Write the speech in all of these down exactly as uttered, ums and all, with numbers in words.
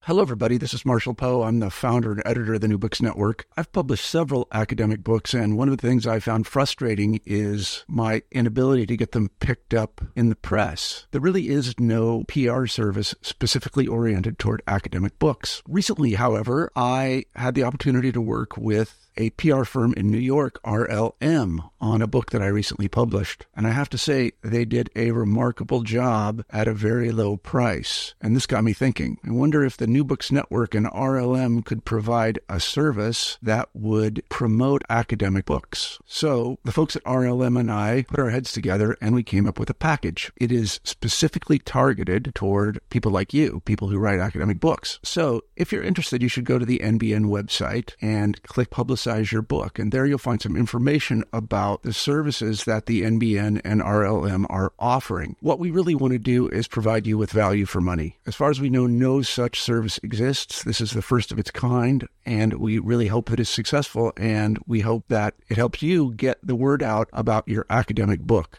Hello, everybody. This is Marshall Poe. I'm the founder and editor of the New Books Network. I've published several academic books, and one of the things I found frustrating is my inability to get them picked up in the press. There really is no P R service specifically oriented toward academic books. Recently, however, I had the opportunity to work with a P R firm in New York, R L M, on a book that I recently published. And I have to say, they did a remarkable job at a very low price. And this got me thinking. I wonder if the New Books Network and R L M could provide a service that would promote academic books. So the folks at R L M and I put our heads together and we came up with a package. It is specifically targeted toward people like you, people who write academic books. So if you're interested, you should go to the N B N website and click Publicize your book. And there you'll find some information about the services that the N B N and R L M are offering. What we really want to do is provide you with value for money. As far as we know, no such service exists. This is the first of its kind, and we really hope that it's successful, and we hope that it helps you get the word out about your academic book.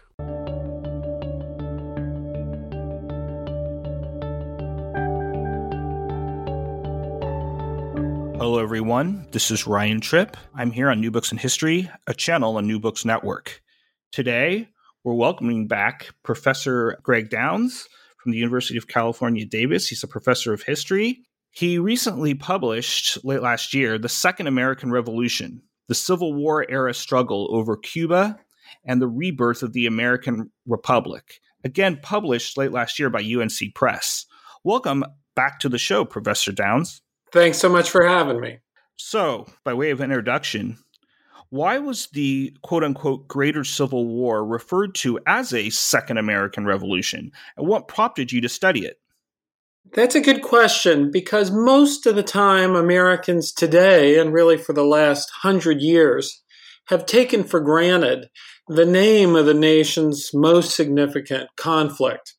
Hello, everyone. This is Ryan Tripp. I'm here on New Books in History, a channel on New Books Network. Today, we're welcoming back Professor Greg Downs from the University of California, Davis. He's a professor of history. He recently published, late last year, The Second American Revolution, the Civil War-era struggle over Cuba and the rebirth of the American Republic, again published late last year by U N C Press. Welcome back to the show, Professor Downs. Thanks so much for having me. So, by way of introduction, why was the quote-unquote Greater Civil War referred to as a Second American Revolution, and what prompted you to study it? That's a good question, because most of the time Americans today, and really for the last hundred years, have taken for granted the name of the nation's most significant conflict.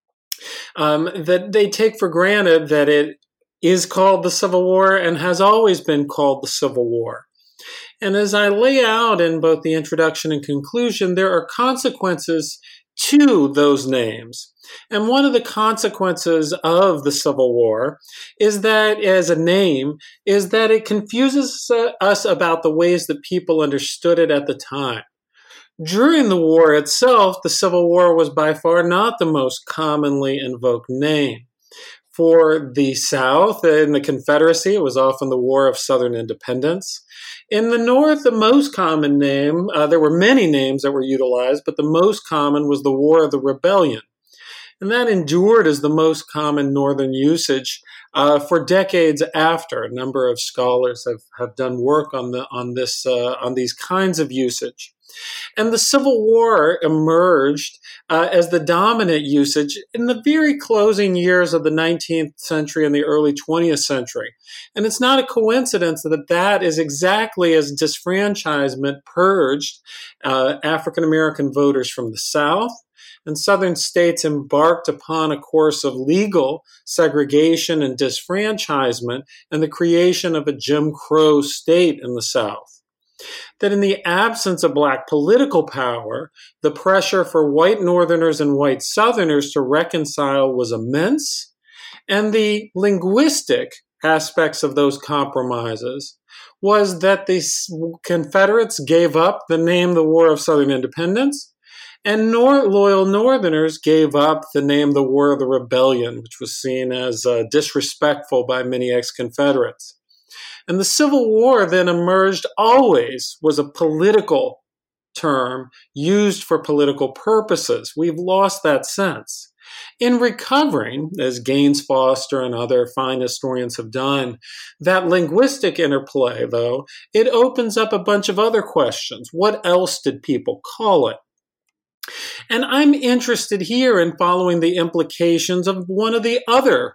Um, that they take for granted that it is called the Civil War and has always been called the Civil War. And as I lay out in both the introduction and conclusion, there are consequences to those names. And one of the consequences of the Civil War is that, as a name, is that it confuses us about the ways that people understood it at the time. During the war itself, the Civil War was by far not the most commonly invoked name. For the South, in the Confederacy, it was often the War of Southern Independence. In the North, the most common name, uh, there were many names that were utilized, but the most common was the War of the Rebellion. And that endured as the most common Northern usage uh, for decades after. A number of scholars have, have done work on the on this uh, on these kinds of usage. And the Civil War emerged uh, as the dominant usage in the very closing years of the nineteenth century and the early twentieth century. And it's not a coincidence that that is exactly as disfranchisement purged uh, African American voters from the South, and Southern states embarked upon a course of legal segregation and disfranchisement and the creation of a Jim Crow state in the South. That in the absence of Black political power, the pressure for white Northerners and white Southerners to reconcile was immense, and the linguistic aspects of those compromises was that the Confederates gave up the name the War of Southern Independence, and nor- loyal Northerners gave up the name the War of the Rebellion, which was seen as uh, disrespectful by many ex-Confederates. And the Civil War then emerged always was a political term used for political purposes. We've lost that sense. In recovering, as Gaines Foster and other fine historians have done, that linguistic interplay, though, it opens up a bunch of other questions. What else did people call it? And I'm interested here in following the implications of one of the other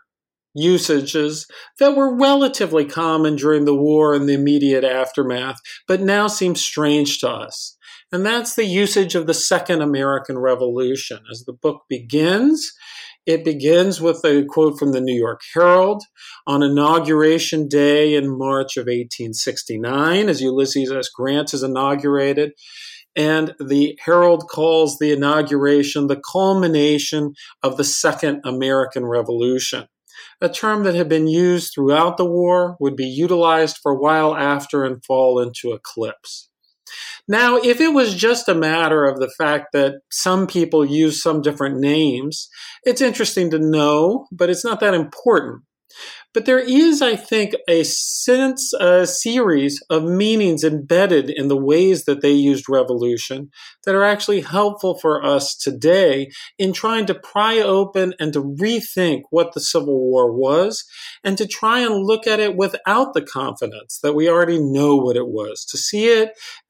usages that were relatively common during the war and the immediate aftermath, but now seem strange to us. And that's the usage of the Second American Revolution. As the book begins, it begins with a quote from the New York Herald on Inauguration Day in March of eighteen sixty-nine, as Ulysses S. Grant is inaugurated. And the Herald calls the inauguration the culmination of the Second American Revolution. a term that had been used throughout the war, would be utilized for a while after and fall into eclipse. Now, if it was just a matter of the fact that some people use some different names, it's interesting to know, but it's not that important. But there is, I think, a sense, a series of meanings embedded in the ways that they used revolution that are actually helpful for us today in trying to pry open and to rethink what the Civil War was and to try and look at it without the confidence that we already know what it was, to see it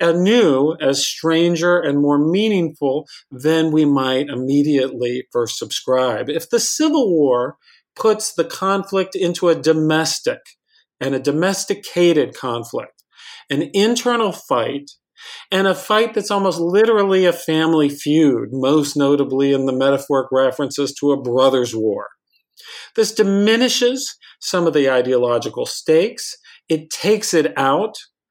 anew as stranger and more meaningful than we might immediately first subscribe. If the Civil War puts the conflict into a domestic and a domesticated conflict, an internal fight, and a fight that's almost literally a family feud, most notably in the metaphoric references to a brother's war. This diminishes some of the ideological stakes. It takes it out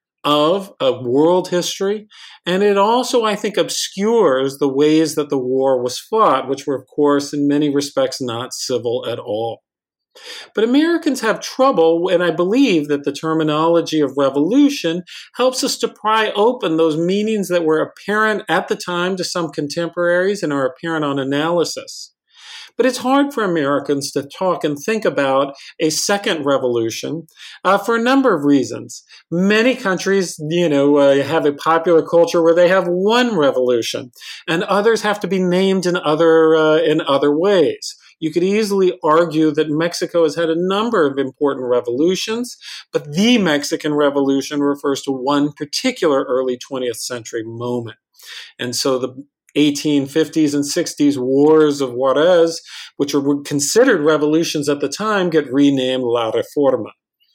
of a world history, and it also, I think, obscures the ways that the war was fought, which were, of course, in many respects not civil at all. But Americans have trouble, and I believe that the terminology of revolution helps us to pry open those meanings that were apparent at the time to some contemporaries and are apparent on analysis. But it's hard for Americans to talk and think about a second revolution uh, for a number of reasons. Many countries, you know, uh, have a popular culture where they have one revolution, and others have to be named in other uh, in other ways. You could easily argue that Mexico has had a number of important revolutions, but the Mexican Revolution refers to one particular early twentieth century moment. And so the eighteen fifties and sixties wars of Juarez, which were considered revolutions at the time, get renamed La Reforma.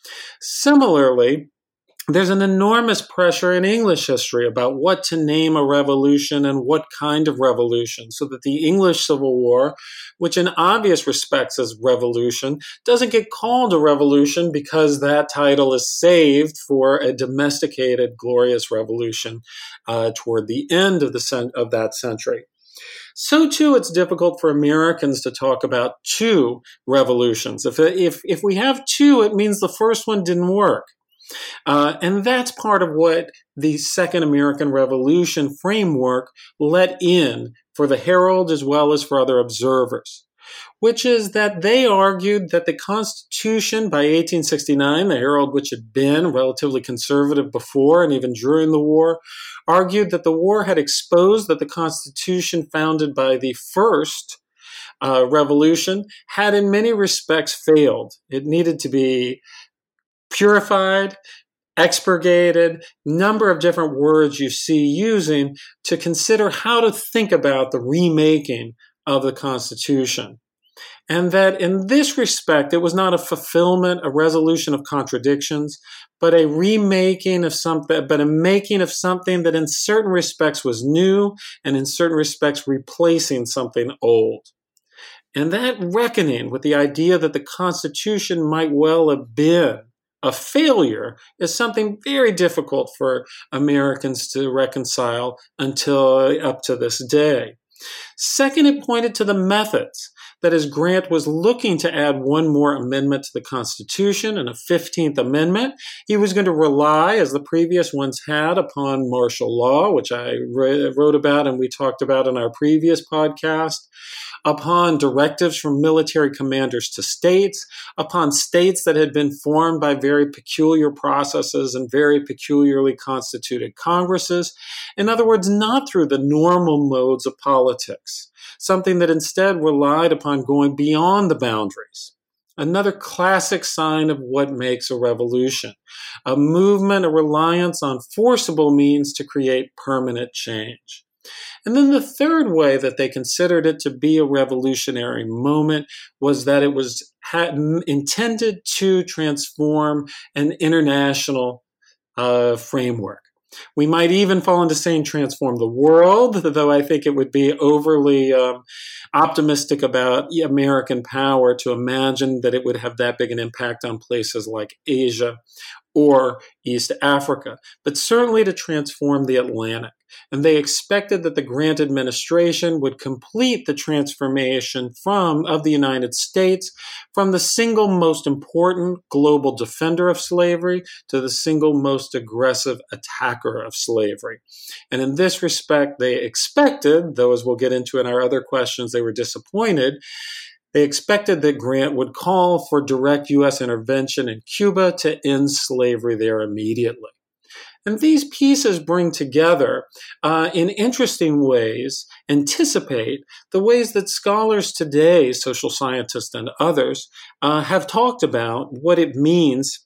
Similarly, there's an enormous pressure in English history about what to name a revolution and what kind of revolution, so that the English Civil War, which in obvious respects is revolution, doesn't get called a revolution because that title is saved for a domesticated, glorious revolution uh, toward the end of the cent- of that century. So, too, it's difficult for Americans to talk about two revolutions. If, if, if we have two, it means the first one didn't work. Uh, and that's part of what the Second American Revolution framework let in for the Herald as well as for other observers, which is that they argued that the Constitution by eighteen sixty-nine, the Herald, which had been relatively conservative before and even during the war, argued that the war had exposed that the Constitution founded by the first uh, revolution had in many respects failed. It needed to be purified, expurgated, number of different words you see using to consider how to think about the remaking of the Constitution. And that in this respect, it was not a fulfillment, a resolution of contradictions, but a remaking of something, but a making of something that in certain respects was new and in certain respects replacing something old. And that reckoning with the idea that the Constitution might well have been a failure is something very difficult for Americans to reconcile until up to this day. Second, it pointed to the methods. That is, Grant was looking to add one more amendment to the Constitution and a fifteenth Amendment. He was going to rely, as the previous ones had, upon martial law, which I re- wrote about and we talked about in our previous podcast, upon directives from military commanders to states, upon states that had been formed by very peculiar processes and very peculiarly constituted Congresses. In other words, not through the normal modes of politics, something that instead relied upon going beyond the boundaries. Another classic sign of what makes a revolution, a movement, a reliance on forcible means to create permanent change. And then the third way that they considered it to be a revolutionary moment was that it was had, intended to transform an international uh, framework. We might even fall into saying transform the world, though I think it would be overly um, optimistic about American power to imagine that it would have that big an impact on places like Asia or East Africa, but certainly to transform the Atlantic. And they expected that the Grant administration would complete the transformation from of the United States from the single most important global defender of slavery to the single most aggressive attacker of slavery. And in this respect, they expected, though as we'll get into in our other questions, they were disappointed. They expected that Grant would call for direct U S intervention in Cuba to end slavery there immediately. And these pieces bring together, uh, in interesting ways, anticipate the ways that scholars today, social scientists and others, uh, have talked about what it means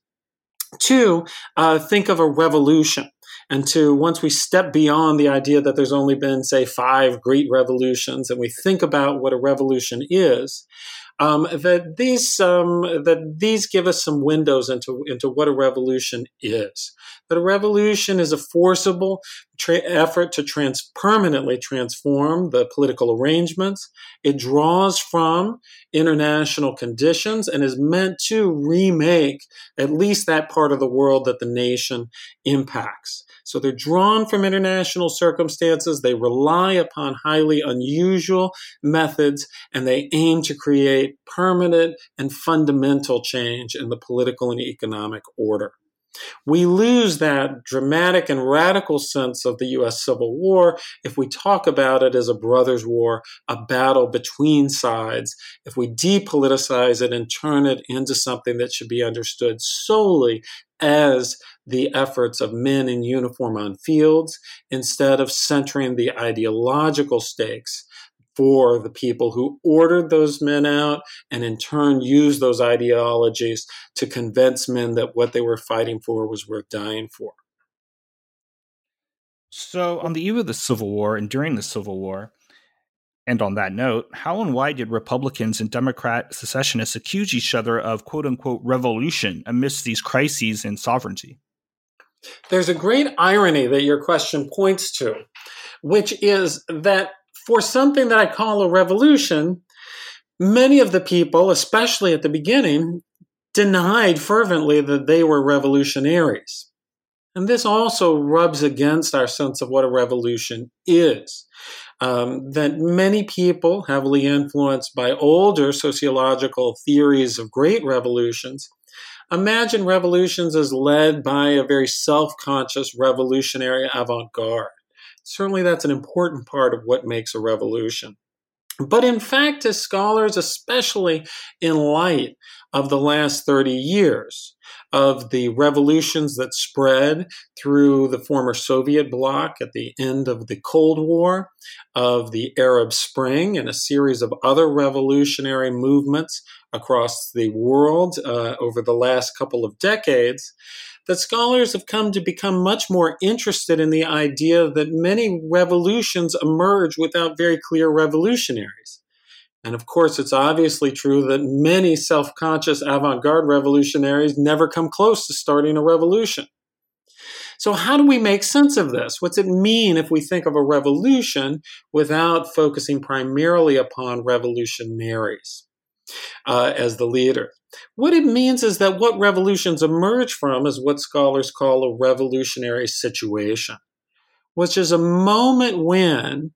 to uh, think of a revolution. And to, once we step beyond the idea that there's only been, say, five great revolutions, and we think about what a revolution is, um, that these um, that these give us some windows into, into what a revolution is. That a revolution is a forcible tra- effort to trans- permanently transform the political arrangements. It draws from international conditions and is meant to remake at least that part of the world that the nation impacts. So they're drawn from international circumstances, they rely upon highly unusual methods, and they aim to create permanent and fundamental change in the political and economic order. We lose that dramatic and radical sense of the U S Civil War if we talk about it as a brothers' war, a battle between sides, if we depoliticize it and turn it into something that should be understood solely as the efforts of men in uniform on fields, instead of centering the ideological stakes for the people who ordered those men out and in turn used those ideologies to convince men that what they were fighting for was worth dying for. So on the eve of the Civil War and during the Civil War, and on that note, how and why did Republicans and Democrat secessionists accuse each other of quote-unquote revolution amidst these crises in sovereignty? There's a great irony that your question points to, which is that for something that I call a revolution, many of the people, especially at the beginning, denied fervently that they were revolutionaries. And this also rubs against our sense of what a revolution is. Um, that many people, heavily influenced by older sociological theories of great revolutions, imagine revolutions as led by a very self-conscious revolutionary avant-garde. Certainly that's an important part of what makes a revolution. But in fact, as scholars, especially in light of the last thirty years, of the revolutions that spread through the former Soviet bloc at the end of the Cold War, of the Arab Spring, and a series of other revolutionary movements across the world uh, over the last couple of decades, that scholars have come to become much more interested in the idea that many revolutions emerge without very clear revolutionaries. And of course, it's obviously true that many self-conscious avant-garde revolutionaries never come close to starting a revolution. So how do we make sense of this? What's it mean if we think of a revolution without focusing primarily upon revolutionaries uh, as the leader? What it means is that what revolutions emerge from is what scholars call a revolutionary situation, which is a moment when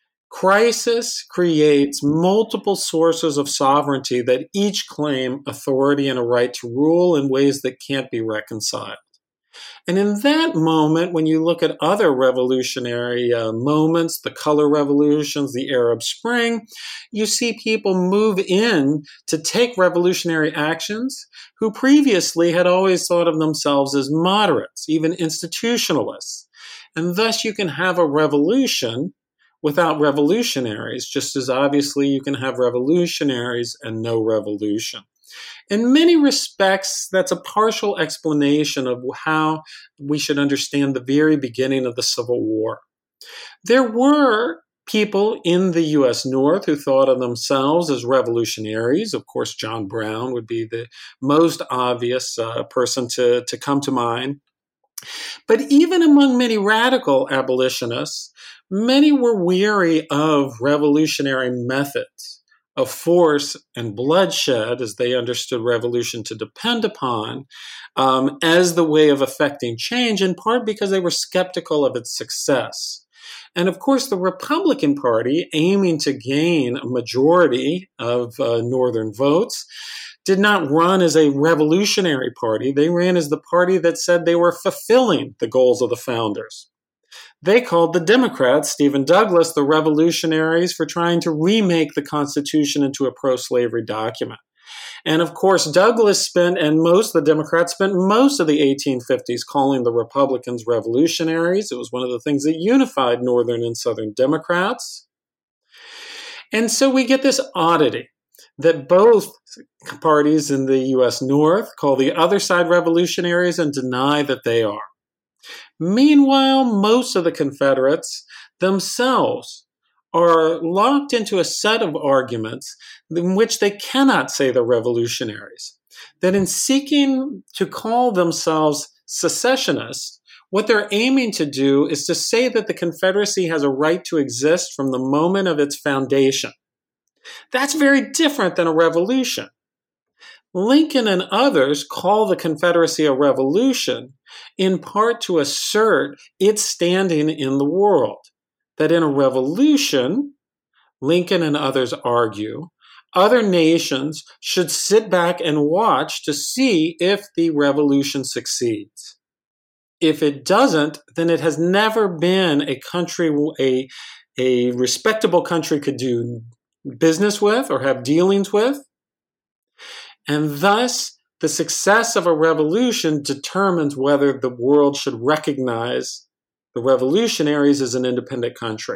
crisis creates multiple sources of sovereignty that each claim authority and a right to rule in ways that can't be reconciled. And in that moment, when you look at other revolutionary uh, moments, the color revolutions, the Arab Spring, you see people move in to take revolutionary actions who previously had always thought of themselves as moderates, even institutionalists. And thus you can have a revolution without revolutionaries, just as obviously you can have revolutionaries and no revolution. In many respects, that's a partial explanation of how we should understand the very beginning of the Civil War. There were people in the U S North who thought of themselves as revolutionaries. Of course, John Brown would be the most obvious uh, person to, to come to mind. But even among many radical abolitionists, many were weary of revolutionary methods, of force and bloodshed, as they understood revolution to depend upon, um, as the way of effecting change, in part because they were skeptical of its success. And of course, the Republican Party, aiming to gain a majority of uh, Northern votes, did not run as a revolutionary party. They ran as the party that said they were fulfilling the goals of the founders. They called the Democrats, Stephen Douglas, the revolutionaries for trying to remake the Constitution into a pro-slavery document. And of course, Douglas spent, and most of the Democrats spent most of the eighteen fifties calling the Republicans revolutionaries. It was one of the things that unified Northern and Southern Democrats. And so we get this oddity that both parties in the U S North call the other side revolutionaries and deny that they are. Meanwhile, most of the Confederates themselves are locked into a set of arguments in which they cannot say they're revolutionaries. That in seeking to call themselves secessionists, what they're aiming to do is to say that the Confederacy has a right to exist from the moment of its foundation. That's very different than a revolution. Lincoln and others call the Confederacy a revolution in part to assert its standing in the world. That in a revolution, Lincoln and others argue, other nations should sit back and watch to see if the revolution succeeds. If it doesn't, then it has never been a country, a, a respectable country could do business with or have dealings with. And thus, the success of a revolution determines whether the world should recognize the revolutionaries as an independent country.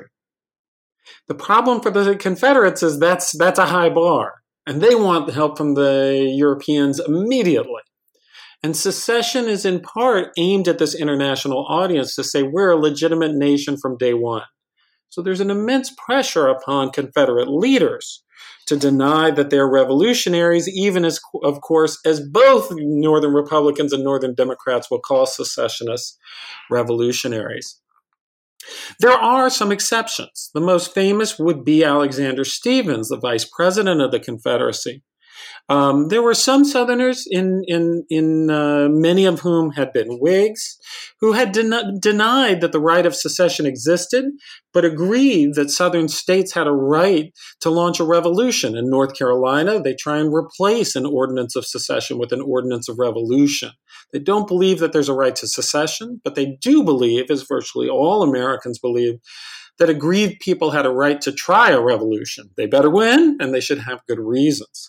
The problem for the Confederates is that's, that's a high bar, and they want help from the Europeans immediately. And secession is in part aimed at this international audience to say we're a legitimate nation from day one. So there's an immense pressure upon Confederate leaders to deny that they're revolutionaries, even as, of course, as both Northern Republicans and Northern Democrats will call secessionists revolutionaries. There are some exceptions. The most famous would be Alexander Stephens, the vice president of the Confederacy. Um, there were some Southerners, in in in uh, many of whom had been Whigs, who had den- denied that the right of secession existed, but agreed that Southern states had a right to launch a revolution. In North Carolina, they try and replace an ordinance of secession with an ordinance of revolution. They don't believe that there's a right to secession, but they do believe, as virtually all Americans believe, that aggrieved people had a right to try a revolution. They better win, and they should have good reasons.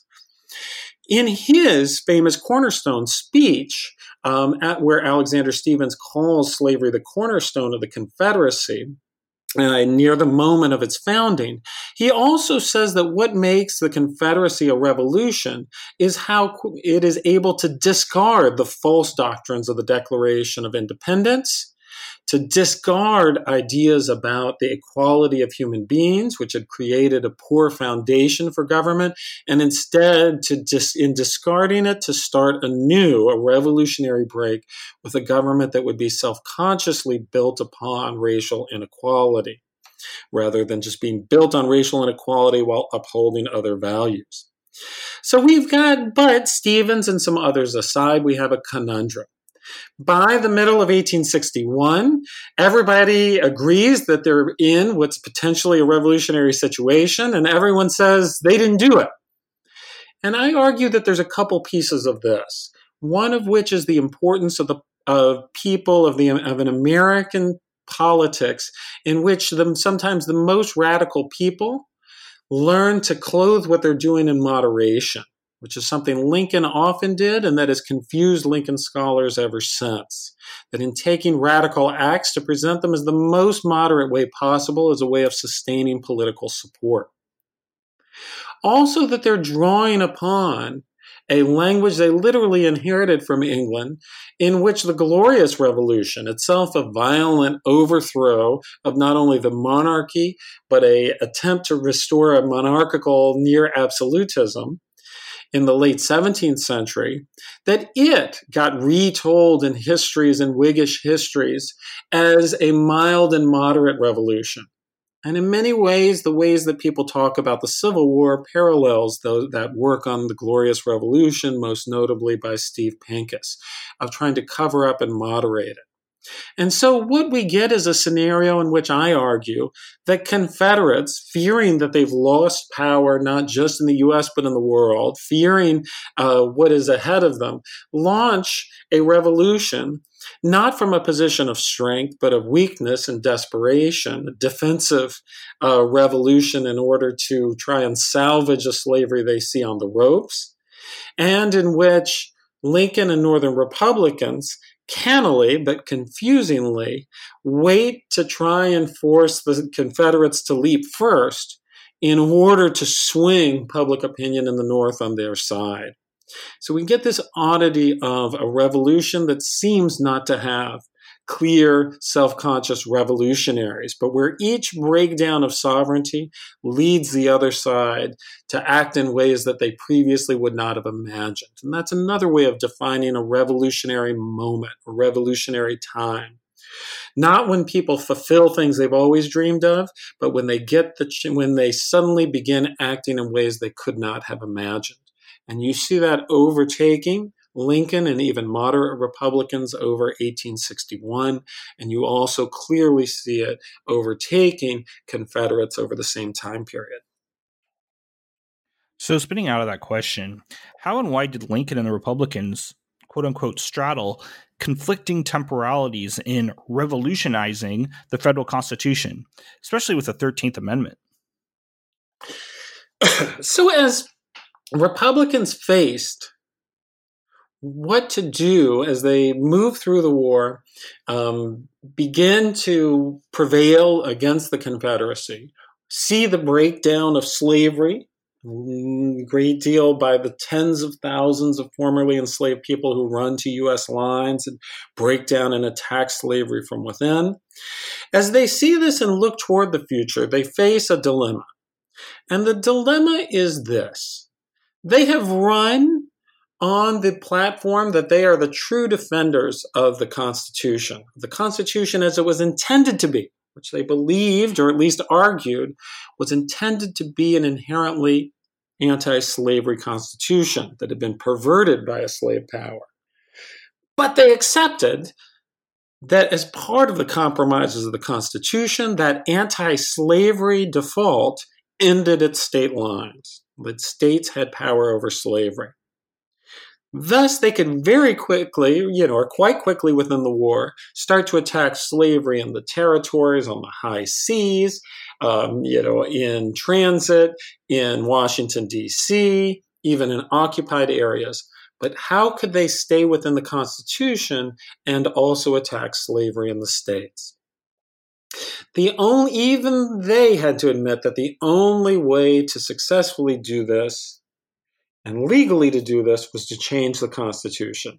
In his famous Cornerstone speech, um, at where Alexander Stephens calls slavery the cornerstone of the Confederacy, uh, near the moment of its founding, he also says that what makes the Confederacy a revolution is how it is able to discard the false doctrines of the Declaration of Independence, to discard ideas about the equality of human beings, which had created a poor foundation for government, and instead, to dis- in discarding it, to start anew, a revolutionary break with a government that would be self-consciously built upon racial inequality, rather than just being built on racial inequality while upholding other values. So we've got, but Stephens and some others aside, we have a conundrum. By the middle of eighteen sixty-one, everybody agrees that they're in what's potentially a revolutionary situation, and everyone says they didn't do it. And I argue that there's a couple pieces of this, one of which is the importance of the of people of the of an American politics in which the, sometimes the most radical people learn to clothe what they're doing in moderation, which is something Lincoln often did and that has confused Lincoln scholars ever since. That in taking radical acts to present them as the most moderate way possible as a way of sustaining political support. Also that they're drawing upon a language they literally inherited from England, in which the Glorious Revolution, itself a violent overthrow of not only the monarchy, but an attempt to restore a monarchical near absolutism, in the late seventeenth century, that it got retold in histories and Whiggish histories as a mild and moderate revolution. And in many ways, the ways that people talk about the Civil War parallels those, that work on the Glorious Revolution, most notably by Steve Pincus, of trying to cover up and moderate it. And so what we get is a scenario in which I argue that Confederates, fearing that they've lost power not just in the U S but in the world, fearing uh, what is ahead of them, launch a revolution not from a position of strength, but of weakness and desperation, a defensive uh, revolution in order to try and salvage a slavery they see on the ropes, and in which Lincoln and Northern Republicans cannily but confusingly wait to try and force the Confederates to leap first in order to swing public opinion in the North on their side. So we get this oddity of a revolution that seems not to have clear, self-conscious revolutionaries, but where each breakdown of sovereignty leads the other side to act in ways that they previously would not have imagined. And that's another way of defining a revolutionary moment, a revolutionary time. Not when people fulfill things they've always dreamed of, but when they get the when they suddenly begin acting in ways they could not have imagined. And you see that overtaking Lincoln and even moderate Republicans over eighteen sixty-one, and you also clearly see it overtaking Confederates over the same time period. So spinning out of that question, how and why did Lincoln and the Republicans, quote unquote, straddle conflicting temporalities in revolutionizing the federal Constitution, especially with the thirteenth Amendment? So as Republicans faced what to do as they move through the war, um, begin to prevail against the Confederacy, see the breakdown of slavery, a great deal by the tens of thousands of formerly enslaved people who run to U S lines and break down and attack slavery from within. As they see this and look toward the future, they face a dilemma. And the dilemma is this. They have run on the platform that they are the true defenders of the Constitution, the Constitution as it was intended to be, which they believed, or at least argued, was intended to be an inherently anti-slavery Constitution that had been perverted by a slave power. But they accepted that as part of the compromises of the Constitution, that anti-slavery default ended at state lines, that states had power over slavery. Thus, they could very quickly, you know, or quite quickly within the war, start to attack slavery in the territories, on the high seas, um, you know, in transit, in Washington, D C, even in occupied areas. But how could they stay within the Constitution and also attack slavery in the states? The only, even they had to admit that the only way to successfully do this and legally to do this was to change the Constitution.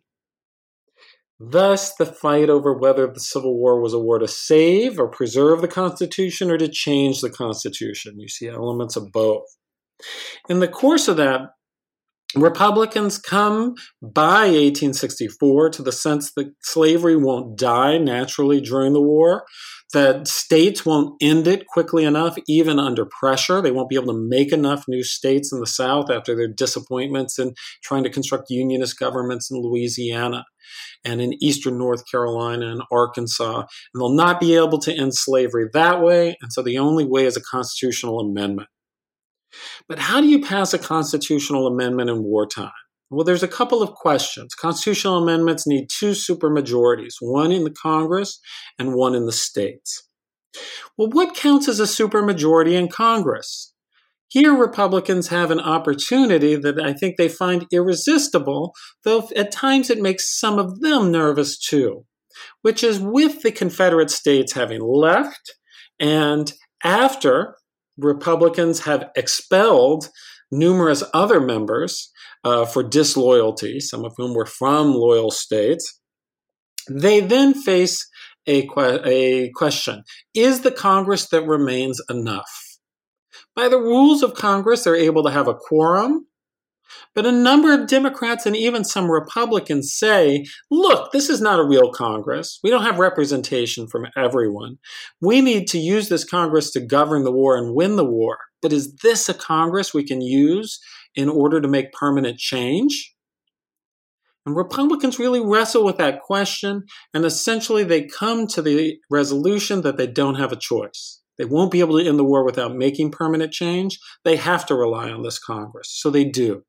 Thus, the fight over whether the Civil War was a war to save or preserve the Constitution or to change the Constitution. You see elements of both. In the course of that, Republicans come by eighteen sixty-four to the sense that slavery won't die naturally during the war, that states won't end it quickly enough, even under pressure. They won't be able to make enough new states in the South after their disappointments in trying to construct unionist governments in Louisiana and in eastern North Carolina and Arkansas. And they'll not be able to end slavery that way, and so the only way is a constitutional amendment. But how do you pass a constitutional amendment in wartime? Well, there's a couple of questions. Constitutional amendments need two supermajorities, one in the Congress and one in the states. Well, what counts as a supermajority in Congress? Here, Republicans have an opportunity that I think they find irresistible, though at times it makes some of them nervous too, which is with the Confederate states having left and after Republicans have expelled numerous other members uh, for disloyalty, some of whom were from loyal states, they then face a, que- a question. Is the Congress that remains enough? By the rules of Congress, they're able to have a quorum, But a number of Democrats and even some Republicans say, look, this is not a real Congress. We don't have representation from everyone. We need to use this Congress to govern the war and win the war. But is this a Congress we can use in order to make permanent change? And Republicans really wrestle with that question, and essentially they come to the resolution that they don't have a choice. They won't be able to end the war without making permanent change. They have to rely on this Congress, so they do.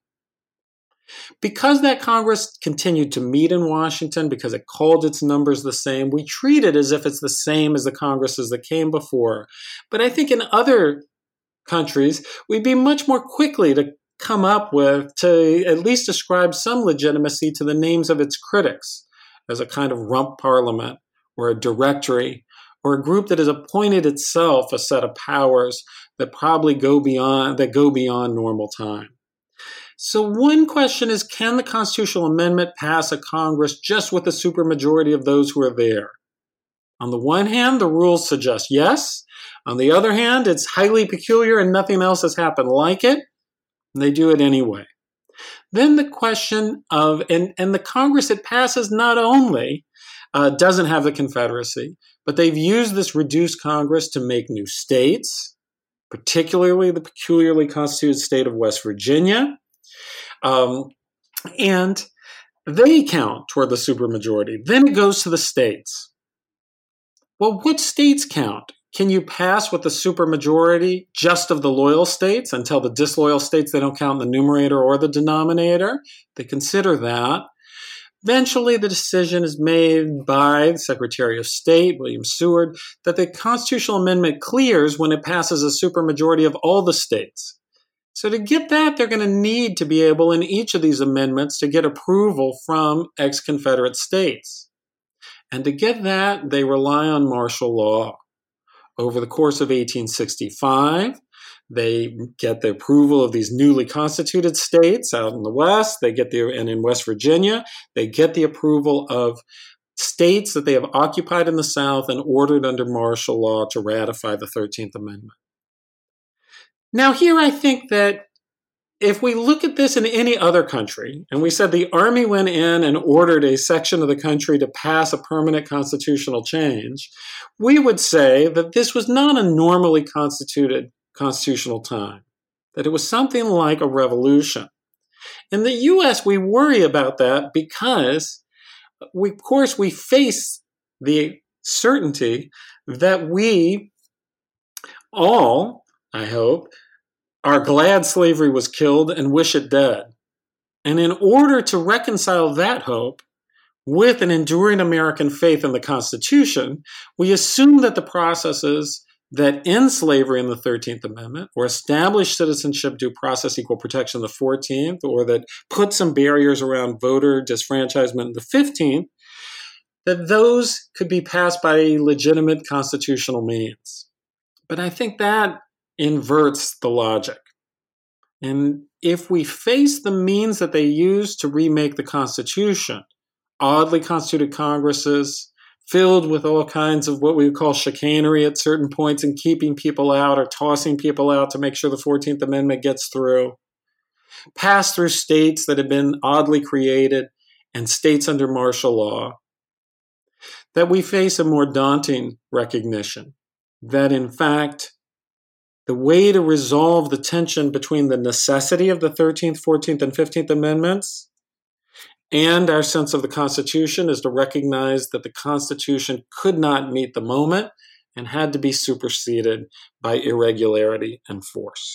Because that Congress continued to meet in Washington, because it called its numbers the same, we treat it as if it's the same as the Congresses that came before. But I think in other countries, we'd be much more quickly to come up with, to at least ascribe some legitimacy to the names of its critics as a kind of rump parliament or a directory or a group that has appointed itself a set of powers that probably go beyond, that go beyond normal time. So one question is, can the constitutional amendment pass a Congress just with a supermajority of those who are there? On the one hand, the rules suggest yes. On the other hand, it's highly peculiar and nothing else has happened like it. And they do it anyway. Then the question of, and, and the Congress it passes not only uh, doesn't have the Confederacy, but they've used this reduced Congress to make new states, particularly the peculiarly constituted state of West Virginia. Um, and they count toward the supermajority. Then it goes to the states. Well, what states count? Can you pass with the supermajority just of the loyal states and tell the disloyal states they don't count in the numerator or the denominator? They consider that. Eventually, the decision is made by the Secretary of State, William Seward, that the constitutional amendment clears when it passes a supermajority of all the states. So to get that, they're going to need to be able in each of these amendments to get approval from ex-Confederate states. And to get that, they rely on martial law. Over the course of eighteen sixty-five, they get the approval of these newly constituted states out in the West. They get the, and in West Virginia, they get the approval of states that they have occupied in the South and ordered under martial law to ratify the thirteenth Amendment. Now, here I think that if we look at this in any other country, and we said the Army went in and ordered a section of the country to pass a permanent constitutional change, we would say that this was not a normally constituted constitutional time, that it was something like a revolution. In the U S, we worry about that because, we, of course, we face the certainty that we all, I hope, are glad slavery was killed and wish it dead. And in order to reconcile that hope with an enduring American faith in the Constitution, we assume that the processes that end slavery in the thirteenth Amendment, or establish citizenship, due process, equal protection in the fourteenth, or that put some barriers around voter disfranchisement in the fifteenth, that those could be passed by legitimate constitutional means. But I think that inverts the logic. And if we face the means that they use to remake the Constitution, oddly constituted Congresses filled with all kinds of what we would call chicanery at certain points and keeping people out or tossing people out to make sure the fourteenth Amendment gets through, pass through states that have been oddly created and states under martial law, that we face a more daunting recognition that, in fact, the way to resolve the tension between the necessity of the thirteenth, fourteenth, and fifteenth Amendments and our sense of the Constitution is to recognize that the Constitution could not meet the moment and had to be superseded by irregularity and force.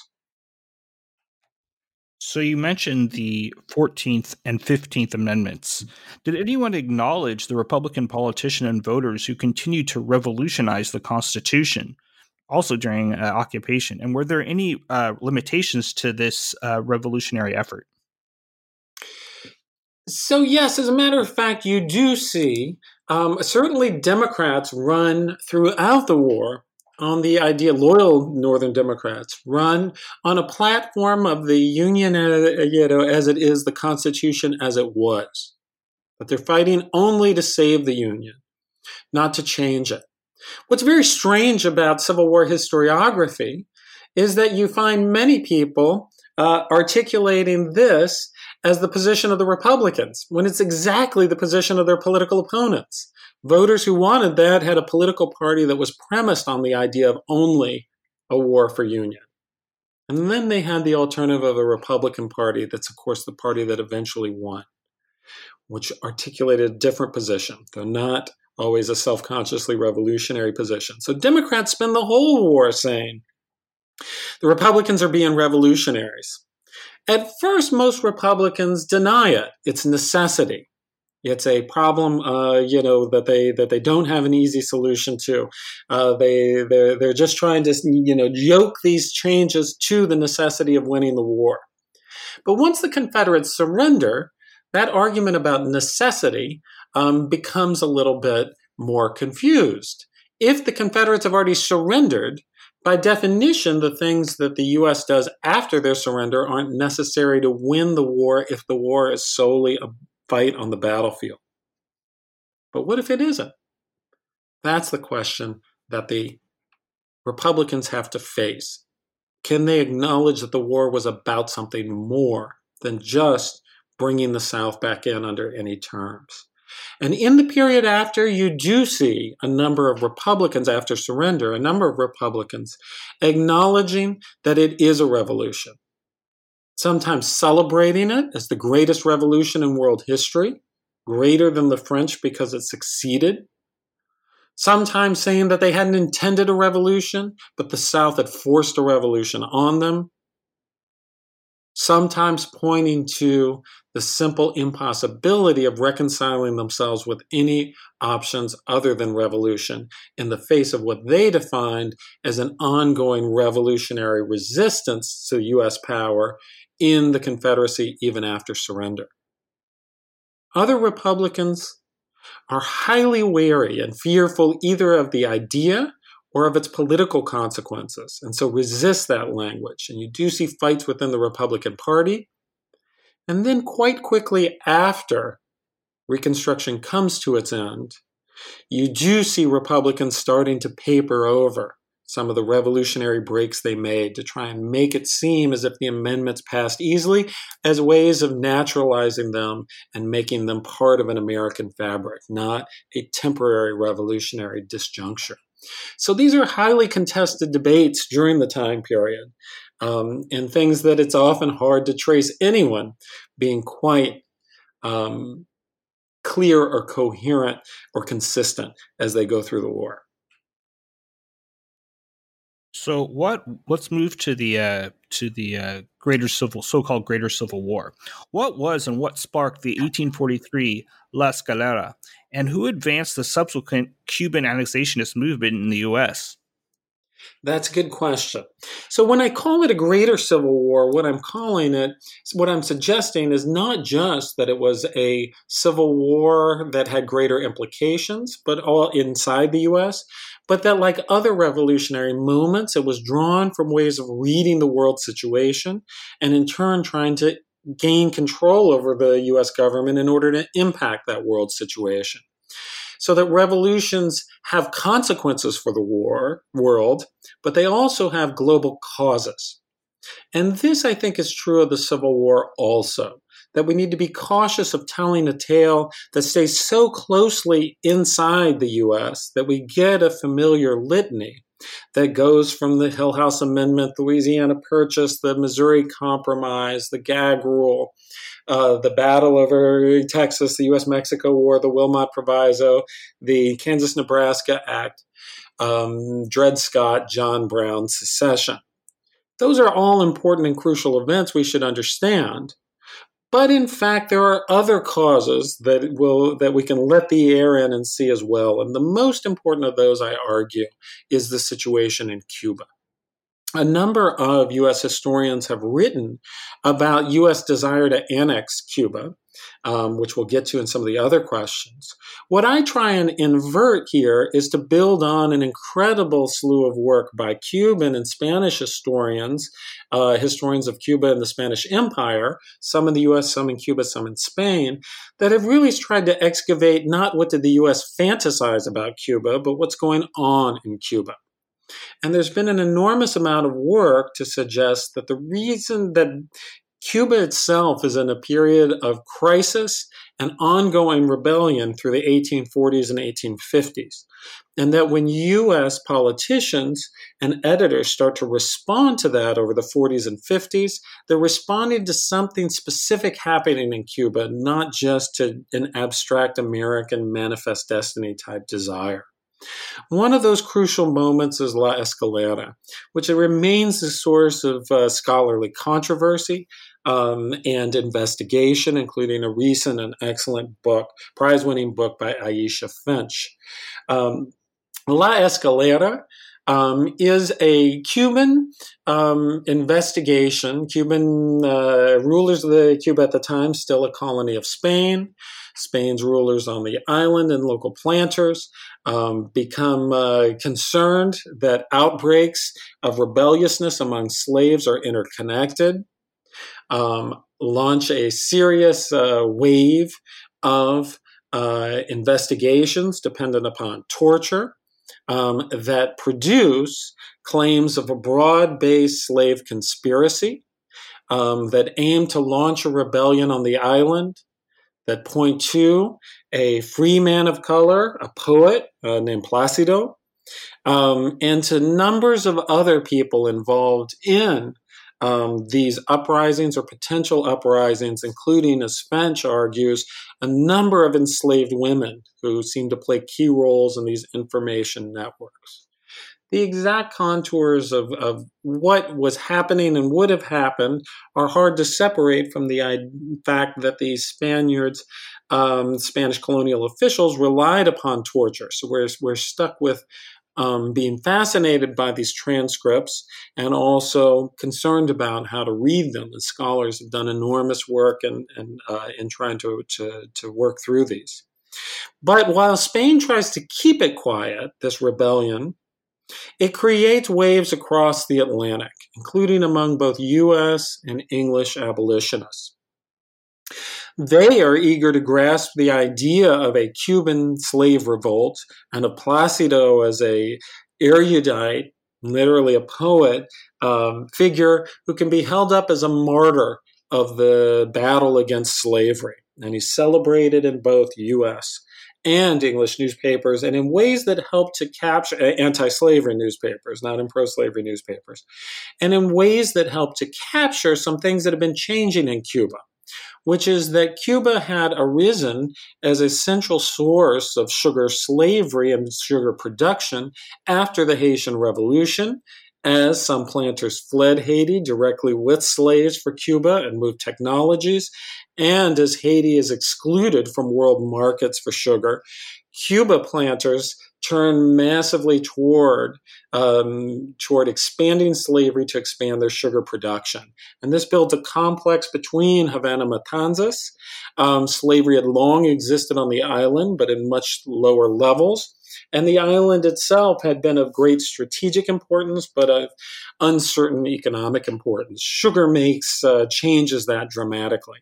So you mentioned the fourteenth and fifteenth Amendments. Did anyone acknowledge the Republican politician and voters who continued to revolutionize the Constitution, also during uh, occupation? And were there any uh, limitations to this uh, revolutionary effort? So yes, as a matter of fact, you do see um, certainly Democrats run throughout the war on the idea, loyal Northern Democrats run on a platform of the Union, uh, you know, as it is, the Constitution as it was. But they're fighting only to save the Union, not to change it. What's very strange about Civil War historiography is that you find many people uh, articulating this as the position of the Republicans, when it's exactly the position of their political opponents. Voters who wanted that had a political party that was premised on the idea of only a war for union. And then they had the alternative of a Republican Party that's, of course, the party that eventually won, which articulated a different position, though not always a self-consciously revolutionary position. So Democrats spend the whole war saying the Republicans are being revolutionaries. At first, most Republicans deny it. It's necessity. It's a problem, uh, you know, that they that they don't have an easy solution to. Uh, they they're, they're just trying to, you know, yoke these changes to the necessity of winning the war. But once the Confederates surrender, that argument about necessity um, becomes a little bit more confused. If the Confederates have already surrendered, by definition, the things that the U S does after their surrender aren't necessary to win the war if the war is solely a fight on the battlefield. But what if it isn't? That's the question that the Republicans have to face. Can they acknowledge that the war was about something more than just bringing the South back in under any terms? And in the period after, you do see a number of Republicans, after surrender, a number of Republicans acknowledging that it is a revolution, sometimes celebrating it as the greatest revolution in world history, greater than the French because it succeeded, sometimes saying that they hadn't intended a revolution, but the South had forced a revolution on them, sometimes pointing to the simple impossibility of reconciling themselves with any options other than revolution in the face of what they defined as an ongoing revolutionary resistance to U S power in the Confederacy even after surrender. Other Republicans are highly wary and fearful either of the idea or of its political consequences, and so resist that language. And you do see fights within the Republican Party. And then quite quickly after Reconstruction comes to its end, you do see Republicans starting to paper over some of the revolutionary breaks they made to try and make it seem as if the amendments passed easily as ways of naturalizing them and making them part of an American fabric, not a temporary revolutionary disjuncture. So these are highly contested debates during the time period, um, and things that it's often hard to trace anyone being quite um, clear or coherent or consistent as they go through the war. So what? Let's move to the uh, to the uh, Greater Civil, so-called Greater Civil War. What was and what sparked the eighteen forty-three La Escalera, and who advanced the subsequent Cuban annexationist movement in the U S? That's a good question. So when I call it a Greater Civil War, what I'm calling it, what I'm suggesting is not just that it was a civil war that had greater implications, but all inside the U S, but that like other revolutionary movements, it was drawn from ways of reading the world situation and in turn trying to gain control over the U S government in order to impact that world situation. So that revolutions have consequences for the war world, but they also have global causes. And this, I think, is true of the Civil War also, that we need to be cautious of telling a tale that stays so closely inside the U S that we get a familiar litany that goes from the Hill House Amendment, the Louisiana Purchase, the Missouri Compromise, the gag rule, uh, the battle over Texas, the U S Mexico War, the Wilmot Proviso, the Kansas-Nebraska Act, um, Dred Scott, John Brown secession. Those are all important and crucial events we should understand. But in fact, there are other causes that will that we can let the air in and see as well. And the most important of those, I argue, is the situation in Cuba. A number of U S historians have written about U S desire to annex Cuba, um, which we'll get to in some of the other questions. What I try and invert here is to build on an incredible slew of work by Cuban and Spanish historians, uh, historians of Cuba and the Spanish Empire, some in the U S, some in Cuba, some in Spain, that have really tried to excavate not what did the U S fantasize about Cuba, but what's going on in Cuba. And there's been an enormous amount of work to suggest that the reason that Cuba itself is in a period of crisis and ongoing rebellion through the eighteen forties and eighteen fifties. And that when U S politicians and editors start to respond to that over the forties and fifties, they're responding to something specific happening in Cuba, not just to an abstract American manifest destiny type desire. One of those crucial moments is La Escalera, which remains the source of uh, scholarly controversy um, and investigation, including a recent and excellent book, prize-winning book by Aisha Finch. Um, La Escalera um, is a Cuban um, investigation. Cuban uh, rulers of the Cuba at the time, still a colony of Spain. Spain's rulers on the island and local planters um, become uh, concerned that outbreaks of rebelliousness among slaves are interconnected, um, launch a serious uh, wave of uh, investigations dependent upon torture um, that produce claims of a broad-based slave conspiracy um, that aim to launch a rebellion on the island, that point to a free man of color, a poet uh, named Placido, um, and to numbers of other people involved in um, these uprisings or potential uprisings, including, as Finch argues, a number of enslaved women who seem to play key roles in these information networks. The exact contours of, of what was happening and would have happened are hard to separate from the fact that the Spaniards, um, Spanish colonial officials relied upon torture. So we're, we're stuck with um, being fascinated by these transcripts and also concerned about how to read them. And scholars have done enormous work in, in, uh, in trying to, to, to work through these. But while Spain tries to keep it quiet, this rebellion, it creates waves across the Atlantic, including among both U S and English abolitionists. They are eager to grasp the idea of a Cuban slave revolt and of Placido as a erudite, literally a poet, um, figure who can be held up as a martyr of the battle against slavery. And he's celebrated in both U S and English newspapers, and in ways that help to capture uh, anti-slavery newspapers, not in pro-slavery newspapers, and in ways that help to capture some things that have been changing in Cuba, which is that Cuba had arisen as a central source of sugar slavery and sugar production after the Haitian Revolution, as some planters fled Haiti directly with slaves for Cuba and moved technologies. And as Haiti is excluded from world markets for sugar, Cuba planters turn massively toward, um, toward expanding slavery to expand their sugar production. And this builds a complex between Havana Matanzas. Um, slavery had long existed on the island, but in much lower levels. And the island itself had been of great strategic importance, but of uncertain economic importance. Sugar makes uh, changes that dramatically.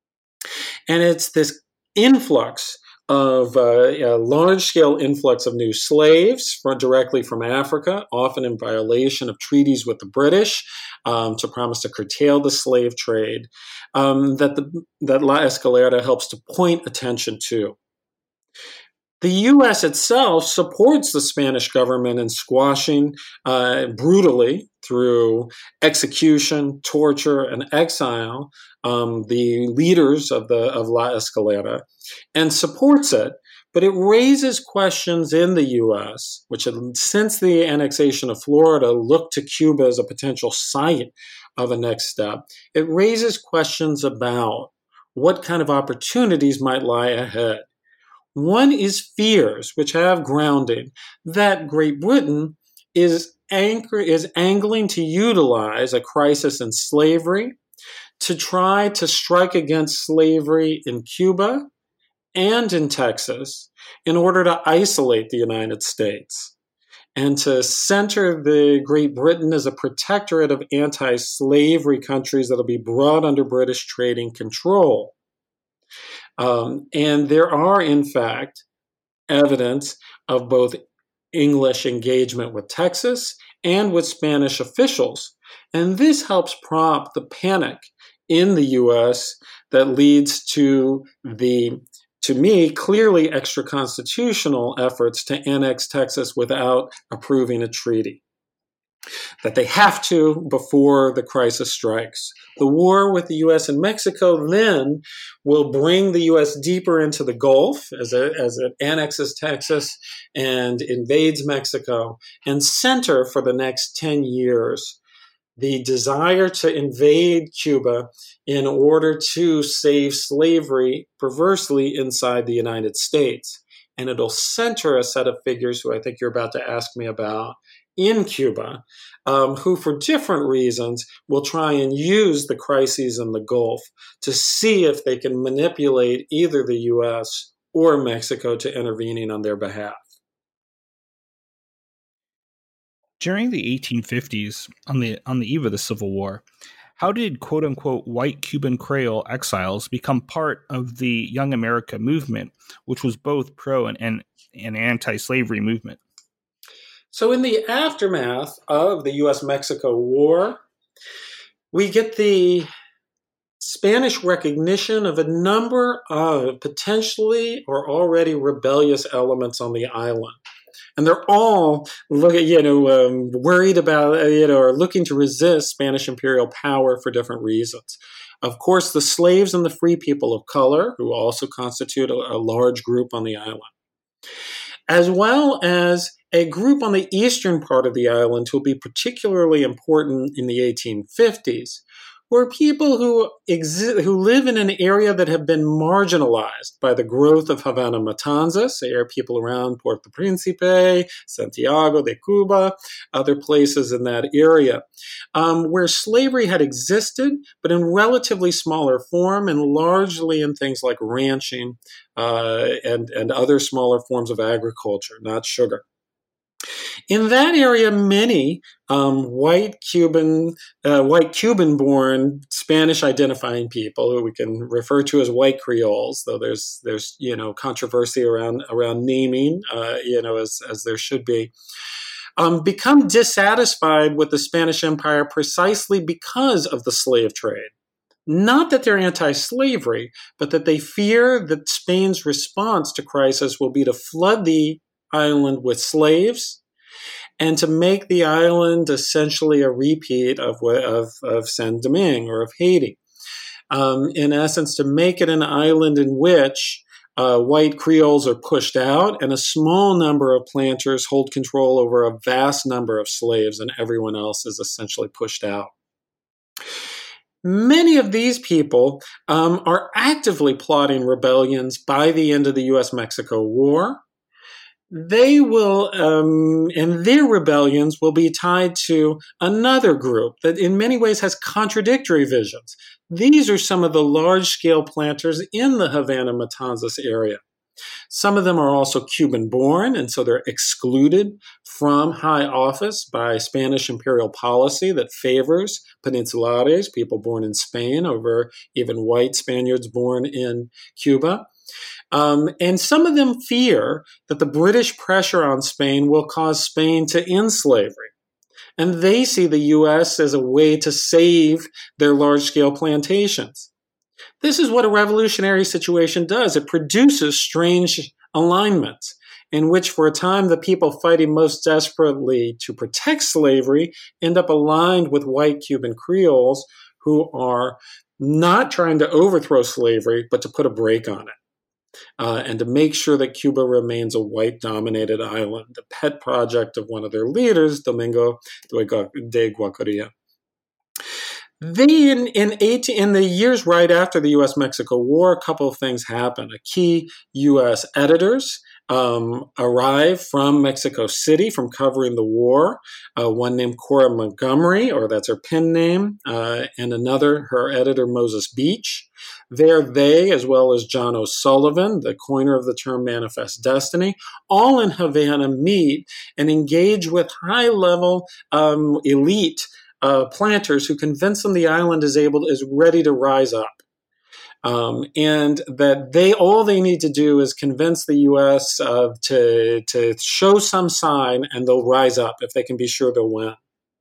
And it's this influx of uh, a large-scale influx of new slaves from, directly from Africa, often in violation of treaties with the British um, to promise to curtail the slave trade, um, that, the, that La Escalera helps to point attention to. The U S itself supports the Spanish government in squashing uh, brutally through execution, torture, and exile um, the leaders of the of La Escalera, and supports it. But it raises questions in the U S, which had, since the annexation of Florida, looked to Cuba as a potential site of a next step. It raises questions about what kind of opportunities might lie ahead. One is fears, which have grounding, that Great Britain is anchor is angling to utilize a crisis in slavery to try to strike against slavery in Cuba and in Texas in order to isolate the United States and to center the Great Britain as a protectorate of anti-slavery countries that will be brought under British trading control. Um, and there are, in fact, evidence of both English engagement with Texas and with Spanish officials. And this helps prompt the panic in the U S that leads to the, to me, clearly extra-constitutional efforts to annex Texas without approving a treaty. That they have to before the crisis strikes. The war with the U S and Mexico then will bring the U S deeper into the Gulf as it, as it annexes Texas and invades Mexico, and center for the next ten years the desire to invade Cuba in order to save slavery perversely inside the United States. And it'll center a set of figures who I think you're about to ask me about in Cuba, um, who for different reasons will try and use the crises in the Gulf to see if they can manipulate either the U S or Mexico to intervening on their behalf. During the eighteen fifties, on the on the eve of the Civil War, how did quote-unquote white Cuban Creole exiles become part of the Young America movement, which was both pro and, and, and anti-slavery movement? So in the aftermath of the U S Mexico War, we get the Spanish recognition of a number of potentially or already rebellious elements on the island. And they're all look at, you know, um, worried about, you know, or looking to resist Spanish imperial power for different reasons. Of course, the slaves and the free people of color, who also constitute a, a large group on the island, as well as a group on the eastern part of the island who will be particularly important in the eighteen fifties, were people who exist, who live in an area that have been marginalized by the growth of Havana Matanzas, there are people around Puerto Príncipe, Santiago de Cuba, other places in that area, um, where slavery had existed, but in relatively smaller form and largely in things like ranching uh, and, and other smaller forms of agriculture, not sugar. In that area, many um, white Cuban, uh, white Cuban-born Spanish-identifying people, who we can refer to as white Creoles, though there's there's you know controversy around around naming, uh, you know as as there should be, um, become dissatisfied with the Spanish Empire precisely because of the slave trade. Not that they're anti-slavery, but that they fear that Spain's response to crisis will be to flood the island with slaves and to make the island essentially a repeat of of, of Saint-Domingue or of Haiti. Um, in essence, to make it an island in which uh, white Creoles are pushed out and a small number of planters hold control over a vast number of slaves, and everyone else is essentially pushed out. Many of these people um, are actively plotting rebellions by the end of the U S Mexico War. They will, um, and their rebellions will be tied to another group that in many ways has contradictory visions. These are some of the large-scale planters in the Havana Matanzas area. Some of them are also Cuban-born, and so they're excluded from high office by Spanish imperial policy that favors peninsulares, people born in Spain, over even white Spaniards born in Cuba. Um, and some of them fear that the British pressure on Spain will cause Spain to end slavery. And they see the U S as a way to save their large-scale plantations. This is what a revolutionary situation does. It produces strange alignments in which, for a time, the people fighting most desperately to protect slavery end up aligned with white Cuban Creoles who are not trying to overthrow slavery, but to put a brake on it. Uh, and to make sure that Cuba remains a white-dominated island, the pet project of one of their leaders, Domingo de Guacarilla. Then, in, eighteen, in the years right after the U S Mexico War, a couple of things happen. A key U S editors um, arrive from Mexico City from covering the war, uh, one named Cora Montgomery, or that's her pen name, uh, and another, her editor, Moses Beach. There they, as well as John O'Sullivan, the coiner of the term Manifest Destiny, all in Havana meet and engage with high-level um, elite uh, planters who convince them the island is able is ready to rise up. Um, and that they all they need to do is convince the U S uh, to to show some sign, and they'll rise up if they can be sure they'll win.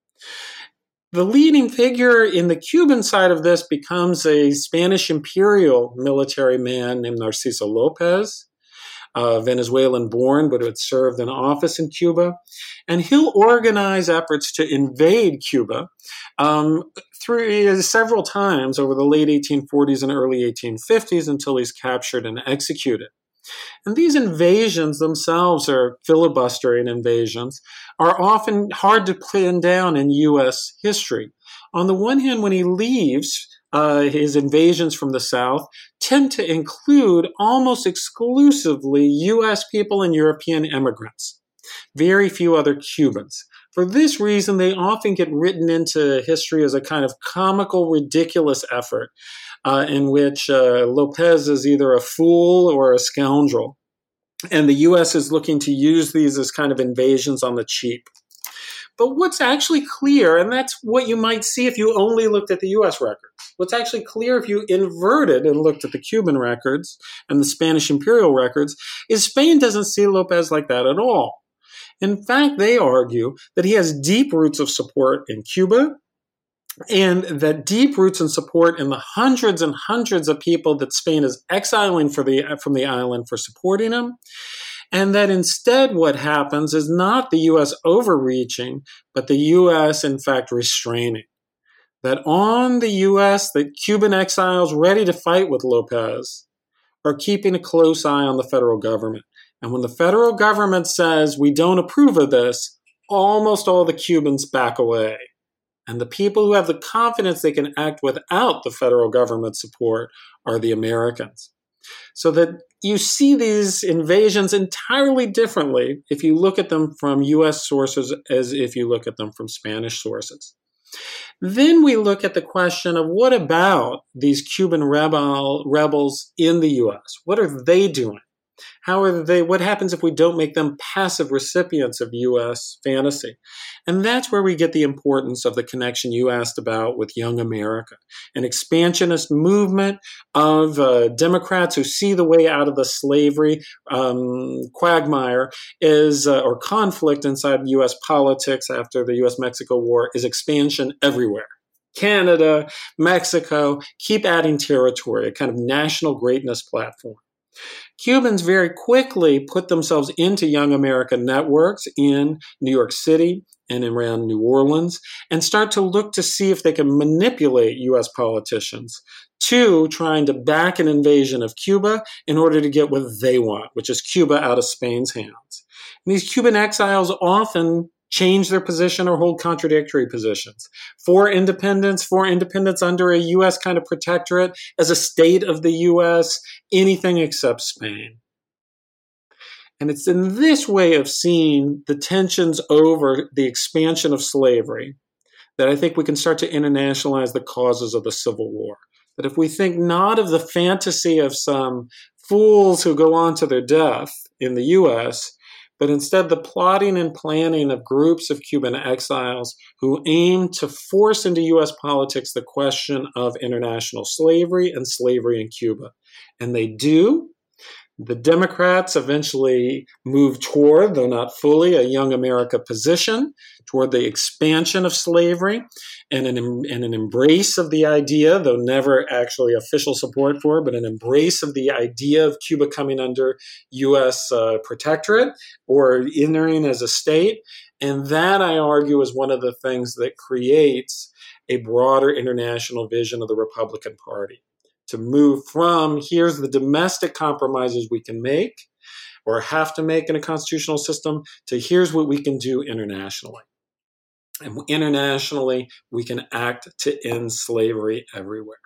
The leading figure in the Cuban side of this becomes a Spanish imperial military man named Narciso Lopez, uh, Venezuelan born, but had served in office in Cuba. And he'll organize efforts to invade Cuba um, through several times over the late eighteen forties and early eighteen fifties until he's captured and executed. And these invasions themselves are filibustering invasions, are often hard to pin down in U S history. On the one hand, when he leaves, uh, his invasions from the South tend to include almost exclusively U S people and European immigrants, very few other Cubans. For this reason, they often get written into history as a kind of comical, ridiculous effort uh, in which uh, Lopez is either a fool or a scoundrel. And the U S is looking to use these as kind of invasions on the cheap. But what's actually clear, and that's what you might see if you only looked at the U S records, what's actually clear if you inverted and looked at the Cuban records and the Spanish imperial records, is Spain doesn't see Lopez like that at all. In fact, they argue that he has deep roots of support in Cuba, and that deep roots and support in the hundreds and hundreds of people that Spain is exiling for the, from the island for supporting him, and that instead what happens is not the U S overreaching, but the U S, in fact, restraining. That on the U S, the Cuban exiles ready to fight with Lopez are keeping a close eye on the federal government. And when the federal government says, we don't approve of this, almost all the Cubans back away. And the people who have the confidence they can act without the federal government support are the Americans. So that you see these invasions entirely differently if you look at them from U S sources as if you look at them from Spanish sources. Then we look at the question of what about these Cuban rebel, rebels in the U S? What are they doing? How are they? What happens if we don't make them passive recipients of U S fantasy? And that's where we get the importance of the connection you asked about with Young America, an expansionist movement of uh, Democrats who see the way out of the slavery um, quagmire is, uh, or conflict inside U S politics after the U S Mexico War, is expansion everywhere. Canada, Mexico, keep adding territory, a kind of national greatness platform. Cubans very quickly put themselves into Young America networks in New York City and around New Orleans and start to look to see if they can manipulate U S politicians to trying to back an invasion of Cuba in order to get what they want, which is Cuba out of Spain's hands. And these Cuban exiles often change their position or hold contradictory positions. For independence, for independence under a U S kind of protectorate, as a state of the U S, anything except Spain. And it's in this way of seeing the tensions over the expansion of slavery that I think we can start to internationalize the causes of the Civil War. That if we think not of the fantasy of some fools who go on to their death in the U S, but instead the plotting and planning of groups of Cuban exiles who aim to force into U S politics the question of international slavery and slavery in Cuba. And they do. The Democrats eventually move toward, though not fully, a Young America position toward the expansion of slavery and an, and an embrace of the idea, though never actually official support for, but an embrace of the idea of Cuba coming under U S uh, protectorate or entering as a state. And that, I argue, is one of the things that creates a broader international vision of the Republican Party. To move from here's the domestic compromises we can make or have to make in a constitutional system to here's what we can do internationally. And internationally, we can act to end slavery everywhere.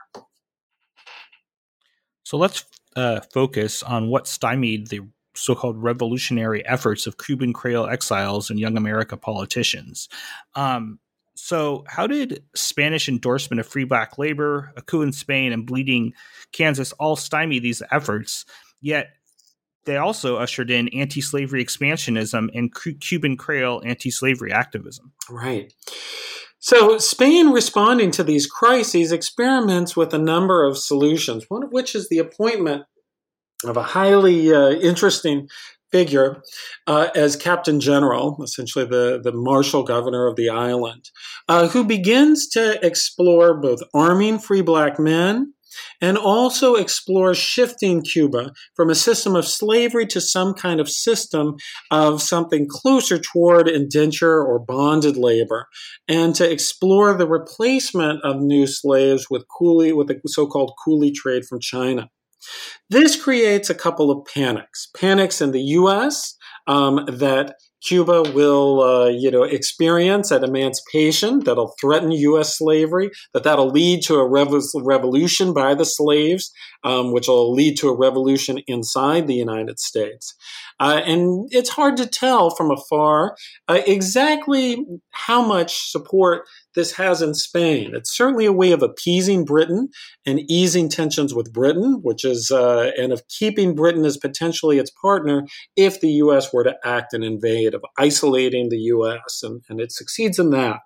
So let's uh, focus on what stymied the so-called revolutionary efforts of Cuban Creole exiles and Young America politicians. Um, So how did Spanish endorsement of free black labor, a coup in Spain, and bleeding Kansas all stymie these efforts? Yet they also ushered in anti-slavery expansionism and Cuban Creole anti-slavery activism. Right. So Spain, responding to these crises, experiments with a number of solutions, one of which is the appointment of a highly uh, interesting figure uh, as Captain General, essentially the, the martial governor of the island, uh, who begins to explore both arming free black men and also explore shifting Cuba from a system of slavery to some kind of system of something closer toward indenture or bonded labor, and to explore the replacement of new slaves with coolie, with the so-called coolie trade from China. This creates a couple of panics. Panics in the U S um, that Cuba will, uh, you know, experience at emancipation that'll threaten U S slavery, that that'll lead to a rev- revolution by the slaves, um, which will lead to a revolution inside the United States. Uh, and it's hard to tell from afar uh, exactly how much support this has in Spain. It's certainly a way of appeasing Britain and easing tensions with Britain, which is, uh, and of keeping Britain as potentially its partner if the U S were to act and invade, of isolating the U S, and, and it succeeds in that.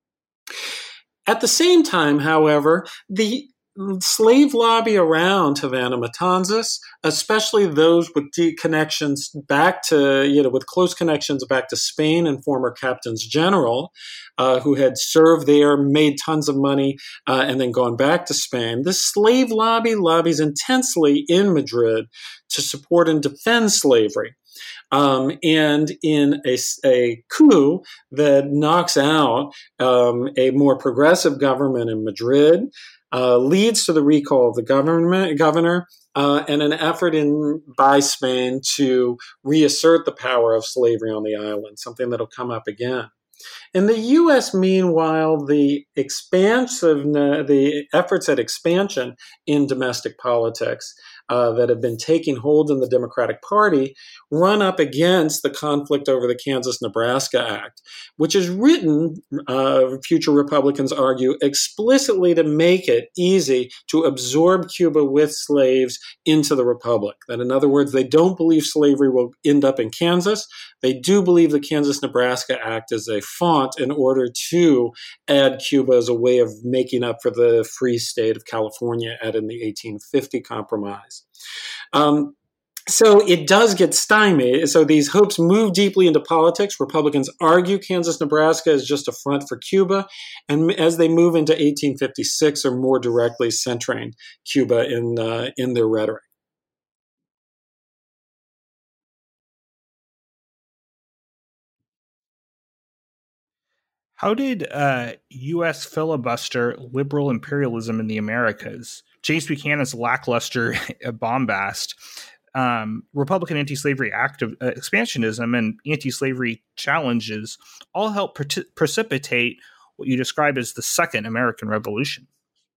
At the same time, however, the slave lobby around Havana Matanzas, especially those with deep connections back to, you know, with close connections back to Spain and former captains general uh, who had served there, made tons of money, uh, and then gone back to Spain. This slave lobby lobbies intensely in Madrid to support and defend slavery. Um, and in a, a coup that knocks out um, a more progressive government in Madrid, Uh, leads to the recall of the government governor uh, and an effort in by Spain to reassert the power of slavery on the island, something that'll come up again. In the U S, meanwhile, the expansive, the efforts at expansion in domestic politics uh, that have been taking hold in the Democratic Party run up against the conflict over the Kansas-Nebraska Act, which is written, uh, future Republicans argue, explicitly to make it easy to absorb Cuba with slaves into the Republic. That, in other words, they don't believe slavery will end up in Kansas. They do believe the Kansas-Nebraska Act is a font in order to add Cuba as a way of making up for the free state of California at in the eighteen fifty Compromise. Um, so it does get stymied. So these hopes move deeply into politics. Republicans argue Kansas-Nebraska is just a front for Cuba. And as they move into eighteen fifty-six, are more directly centering Cuba in, uh, in their rhetoric. How did uh, U S filibuster liberal imperialism in the Americas, James Buchanan's lackluster bombast, um, Republican anti-slavery active, uh, expansionism, and anti-slavery challenges all help pre- precipitate what you describe as the Second American Revolution?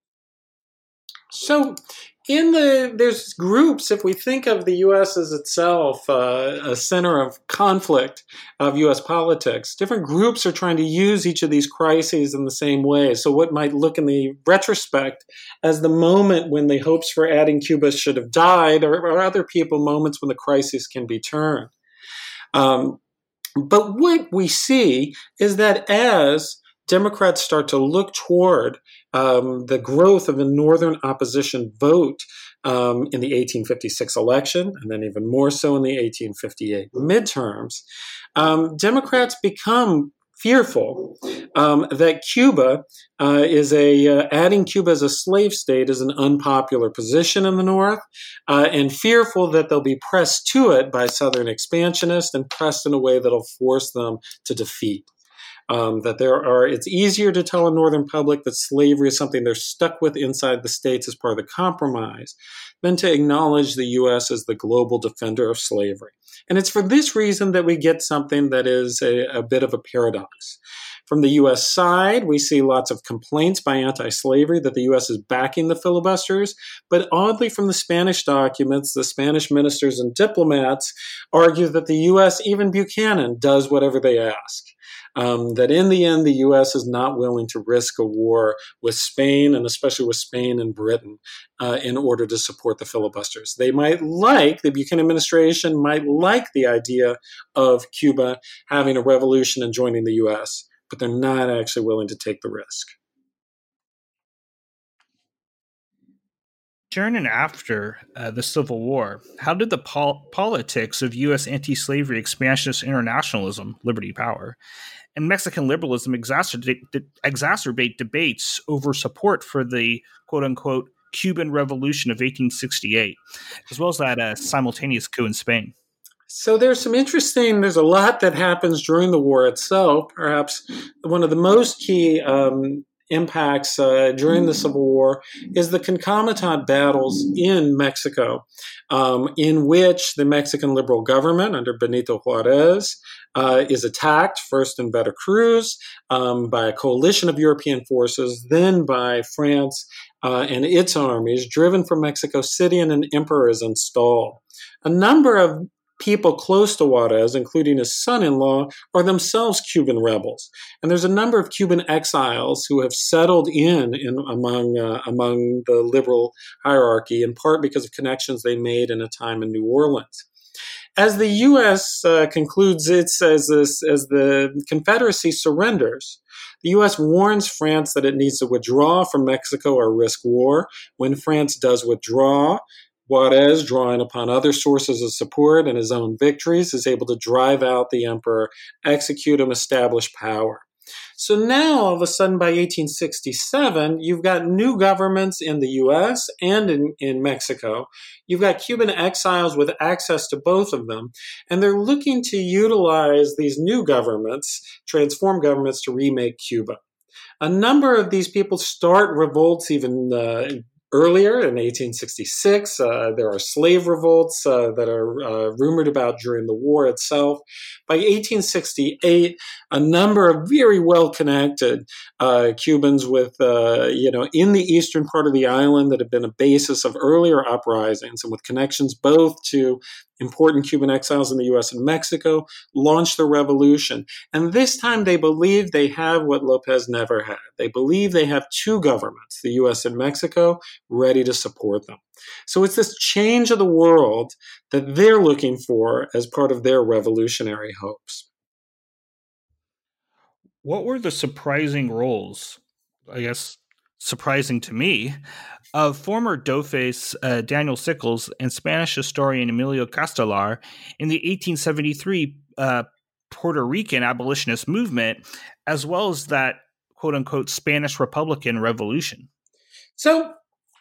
So in the, there's groups, if we think of the U S as itself uh, a center of conflict of U S politics, different groups are trying to use each of these crises in the same way. So what might look in the retrospect as the moment when the hopes for adding Cuba should have died, or, or other people, moments when the crisis can be turned. Um, but what we see is that as Democrats start to look toward um, the growth of a Northern opposition vote um, in the eighteen fifty-six election, and then even more so in the eighteen fifty-eight midterms, um, Democrats become fearful um, that Cuba uh, is a, uh, adding Cuba as a slave state is an unpopular position in the North, uh, and fearful that they'll be pressed to it by Southern expansionists and pressed in a way that'll force them to defeat. Um, that there are, it's easier to tell a Northern public that slavery is something they're stuck with inside the states as part of the compromise than to acknowledge the U S as the global defender of slavery. And it's for this reason that we get something that is a, a bit of a paradox. From the U S side, we see lots of complaints by anti-slavery that the U S is backing the filibusters, but oddly from the Spanish documents, the Spanish ministers and diplomats argue that the U S, even Buchanan, does whatever they ask. Um, that in the end, the U S is not willing to risk a war with Spain, and especially with Spain and Britain, uh, in order to support the filibusters. They might like, the Buchanan administration might like the idea of Cuba having a revolution and joining the U S, but they're not actually willing to take the risk. During and after uh, the Civil War, how did the pol- politics of U S anti-slavery expansionist internationalism, liberty power, and Mexican liberalism exacerbate, exacerbate debates over support for the quote-unquote Cuban Revolution of eighteen sixty-eight, as well as that uh, simultaneous coup in Spain? So there's some interesting, there's a lot that happens during the war itself. Perhaps one of the most key um, impacts uh, during the Civil War is the concomitant battles in Mexico, um, in which the Mexican liberal government under Benito Juarez uh, is attacked, first in Veracruz, um, by a coalition of European forces, then by France uh, and its armies, driven from Mexico City, and an emperor is installed. A number of people close to Juarez, including his son-in-law, are themselves Cuban rebels. And there's a number of Cuban exiles who have settled in, in among uh, among the liberal hierarchy, in part because of connections they made in a time in New Orleans. As the U S uh, concludes its, as, this, as the Confederacy surrenders, the U S warns France that it needs to withdraw from Mexico or risk war. When France does withdraw, Juarez, drawing upon other sources of support and his own victories, is able to drive out the emperor, execute him, establish power. So now, all of a sudden, by eighteen sixty-seven, you've got new governments in the U S and in, in Mexico. You've got Cuban exiles with access to both of them, and they're looking to utilize these new governments, transform governments, to remake Cuba. A number of these people start revolts even uh, earlier in eighteen sixty-six. Uh, there are slave revolts uh, that are uh, rumored about during the war itself. By eighteen sixty-eight, a number of very well-connected uh, Cubans with, uh, you know, in the eastern part of the island that have been a basis of earlier uprisings and with connections both to important Cuban exiles in the U S and Mexico, launched the revolution. And this time they believe they have what Lopez never had. They believe they have two governments, the U S and Mexico, ready to support them. So it's this change of the world that they're looking for as part of their revolutionary hopes. What were the surprising roles, I guess surprising to me, of former Doughface uh, Daniel Sickles and Spanish historian Emilio Castelar in the eighteen seventy-three uh, Puerto Rican abolitionist movement, as well as that quote-unquote Spanish Republican Revolution? So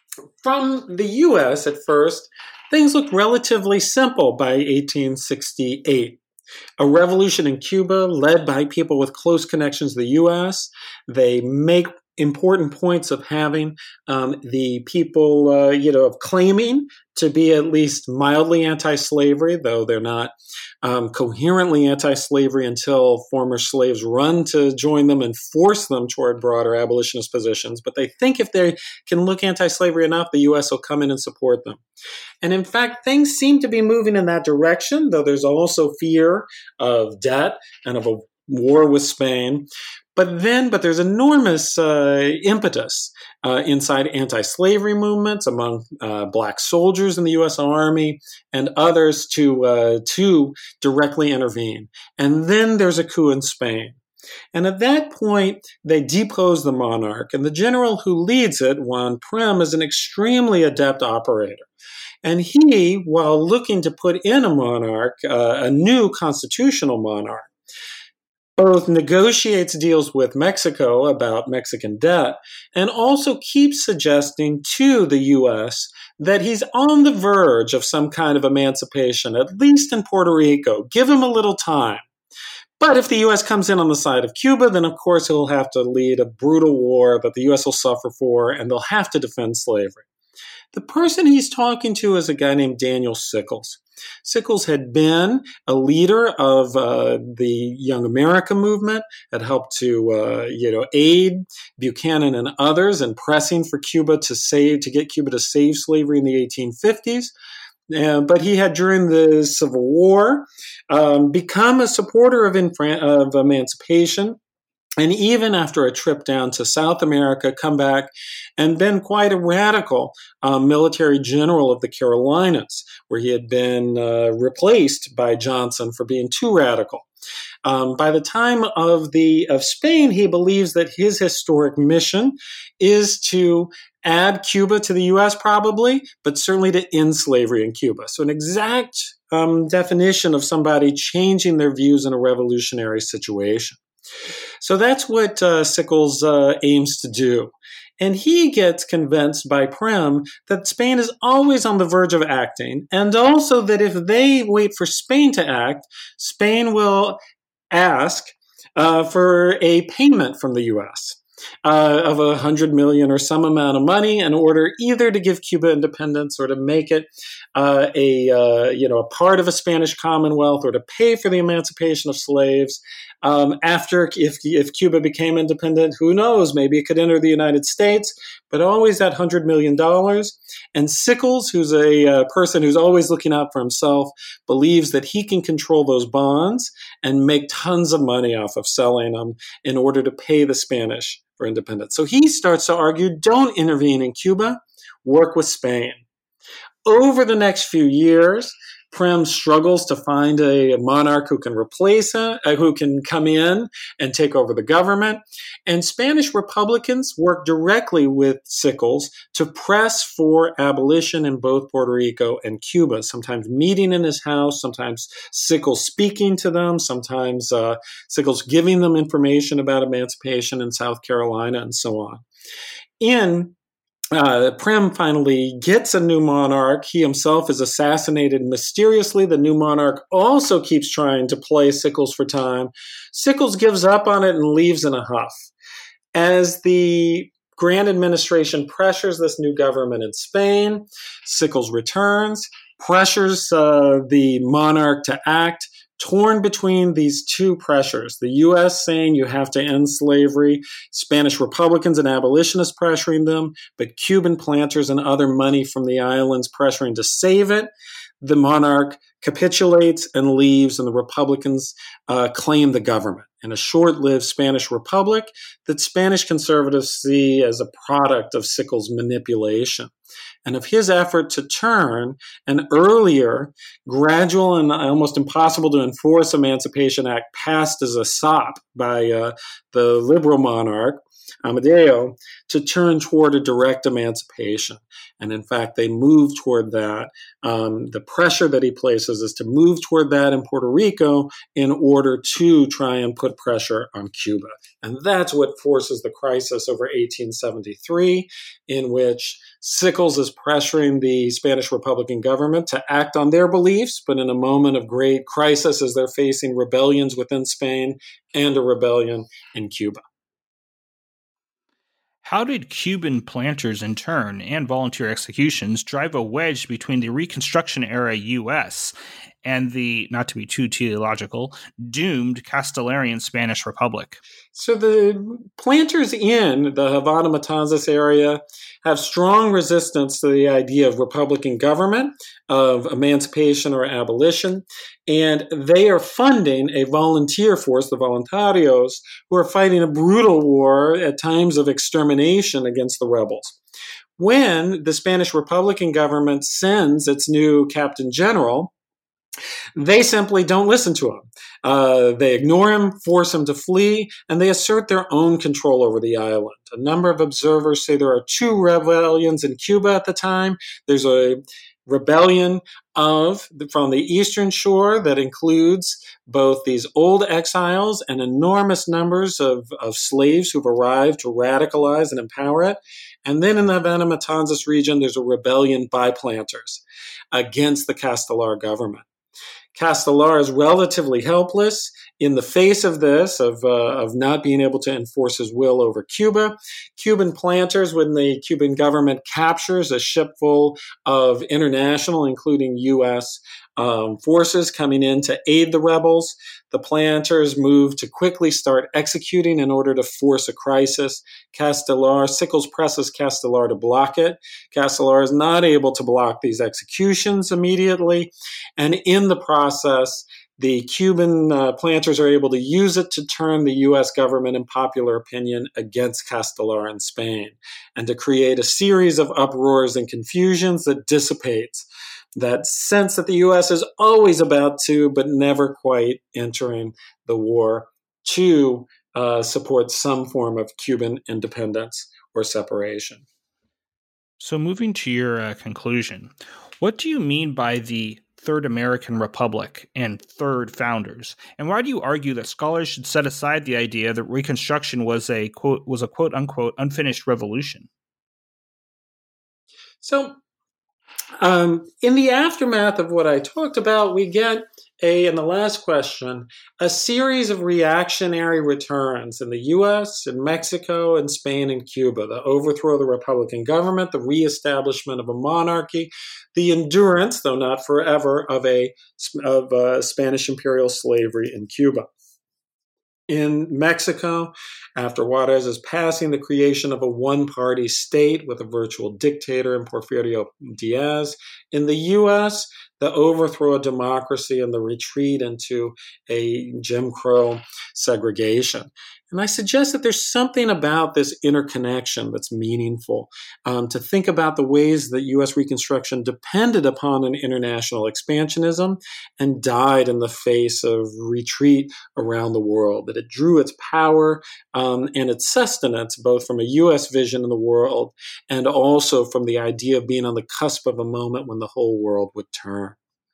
from the U S at first, things looked relatively simple by eighteen sixty-eight. A revolution in Cuba led by people with close connections to the U S. They make important points of having um, the people, uh, you know, of claiming to be at least mildly anti-slavery, though they're not um, coherently anti-slavery until former slaves run to join them and force them toward broader abolitionist positions. But they think if they can look anti-slavery enough, the U S will come in and support them. And in fact, things seem to be moving in that direction, though there's also fear of debt and of a war with Spain. But then, but there's enormous uh, impetus uh, inside anti-slavery movements among uh, black soldiers in the U S Army and others to uh, to directly intervene. And then there's a coup in Spain. And at that point, they depose the monarch. And the general who leads it, Juan Prim, is an extremely adept operator. And he, while looking to put in a monarch, uh, a new constitutional monarch, both negotiates deals with Mexico about Mexican debt and also keeps suggesting to the U S that he's on the verge of some kind of emancipation, at least in Puerto Rico. Give him a little time. But if the U S comes in on the side of Cuba, then of course he'll have to lead a brutal war that the U S will suffer for, and they'll have to defend slavery. The person he's talking to is a guy named Daniel Sickles. Sickles had been a leader of uh, the Young America movement, had helped to, uh, you know, aid Buchanan and others in pressing for Cuba to save, to get Cuba to save slavery in the eighteen fifties. Uh, but he had, during the Civil War, um, become a supporter of, infra- of emancipation. And even after a trip down to South America, come back and been quite a radical um, military general of the Carolinas, where he had been uh, replaced by Johnson for being too radical. Um, by the time of the of Spain, he believes that his historic mission is to add Cuba to the U S probably, but certainly to end slavery in Cuba. So an exact um, definition of somebody changing their views in a revolutionary situation. So that's what uh, Sickles uh, aims to do. And he gets convinced by Prim that Spain is always on the verge of acting, and also that if they wait for Spain to act, Spain will ask uh, for a payment from the U S uh, of a hundred million or some amount of money in order either to give Cuba independence or to make it uh, a uh, you know a part of a Spanish Commonwealth or to pay for the emancipation of slaves. Um, after, if if Cuba became independent, who knows? Maybe it could enter the United States, but always that hundred million dollars. And Sickles, who's a uh, person who's always looking out for himself, believes that he can control those bonds and make tons of money off of selling them in order to pay the Spanish for independence. So he starts to argue, don't intervene in Cuba, work with Spain. Over the next few years, Prim struggles to find a monarch who can replace him, uh, who can come in and take over the government. And Spanish Republicans work directly with Sickles to press for abolition in both Puerto Rico and Cuba, sometimes meeting in his house, sometimes Sickles speaking to them, sometimes uh, Sickles giving them information about emancipation in South Carolina, and so on. In Uh, Prim finally gets a new monarch. He himself is assassinated mysteriously. The new monarch also keeps trying to play Sickles for time. Sickles gives up on it and leaves in a huff. As the Grant administration pressures this new government in Spain, Sickles returns, pressures uh, the monarch to act, torn between these two pressures, the U S saying you have to end slavery, Spanish Republicans and abolitionists pressuring them, but Cuban planters and other money from the islands pressuring to save it. The monarch capitulates and leaves, and the Republicans uh, claim the government in a short-lived Spanish Republic that Spanish conservatives see as a product of Sickles' manipulation and of his effort to turn an earlier, gradual, and almost impossible to enforce Emancipation Act passed as a sop by uh, the liberal monarch, Amadeo, to turn toward a direct emancipation. And in fact, they move toward that. Um, the pressure that he places is to move toward that in Puerto Rico in order to try and put pressure on Cuba. And that's what forces the crisis over eighteen seventy-three, in which Sickles is pressuring the Spanish Republican government to act on their beliefs, but in a moment of great crisis as they're facing rebellions within Spain and a rebellion in Cuba. How did Cuban planters in turn and volunteer executions drive a wedge between the Reconstruction-era U S and the, not to be too teleological, doomed Castellarian Spanish Republic? So the planters in the Havana Matanzas area have strong resistance to the idea of Republican government, of emancipation or abolition, and they are funding a volunteer force, the Voluntarios, who are fighting a brutal war at times of extermination against the rebels. When the Spanish Republican government sends its new captain general, they simply don't listen to him. Uh, they ignore him, force him to flee, and they assert their own control over the island. A number of observers say there are two rebellions in Cuba at the time. There's a rebellion of from the eastern shore that includes both these old exiles and enormous numbers of, of slaves who've arrived to radicalize and empower it. And then in the Havana Matanzas region, there's a rebellion by planters against the Castelar government. Castelar is relatively helpless in the face of this, of, uh, of not being able to enforce his will over Cuba. Cuban planters, when the Cuban government captures a ship full of international, including U S um, forces coming in to aid the rebels, the planters move to quickly start executing in order to force a crisis. Castelar, Sickles presses Castelar to block it. Castelar is not able to block these executions immediately, and in the process, the Cuban uh, planters are able to use it to turn the U S government and popular opinion against Castelar in Spain, and to create a series of uproars and confusions that dissipates that sense that the U S is always about to, but never quite entering the war to uh, support some form of Cuban independence or separation. So moving to your uh, conclusion, what do you mean by the Third American Republic and Third Founders? And why do you argue that scholars should set aside the idea that Reconstruction was a quote was a quote unquote unfinished revolution? So um, in the aftermath of what I talked about, we get a, in the last question, a series of reactionary returns in the U S, in Mexico, and Spain and Cuba, the overthrow of the Republican government, the reestablishment of a monarchy, the endurance, though not forever, of a of uh, Spanish imperial slavery in Cuba. In Mexico, after Juarez's passing, the creation of a one-party state with a virtual dictator in Porfirio Diaz. In the U S, the overthrow of democracy and the retreat into a Jim Crow segregation. And I suggest that there's something about this interconnection that's meaningful, um, to think about the ways that U S Reconstruction depended upon an international expansionism and died in the face of retreat around the world, that it drew its power um, and its sustenance both from a U S vision in the world and also from the idea of being on the cusp of a moment when the whole world would turn.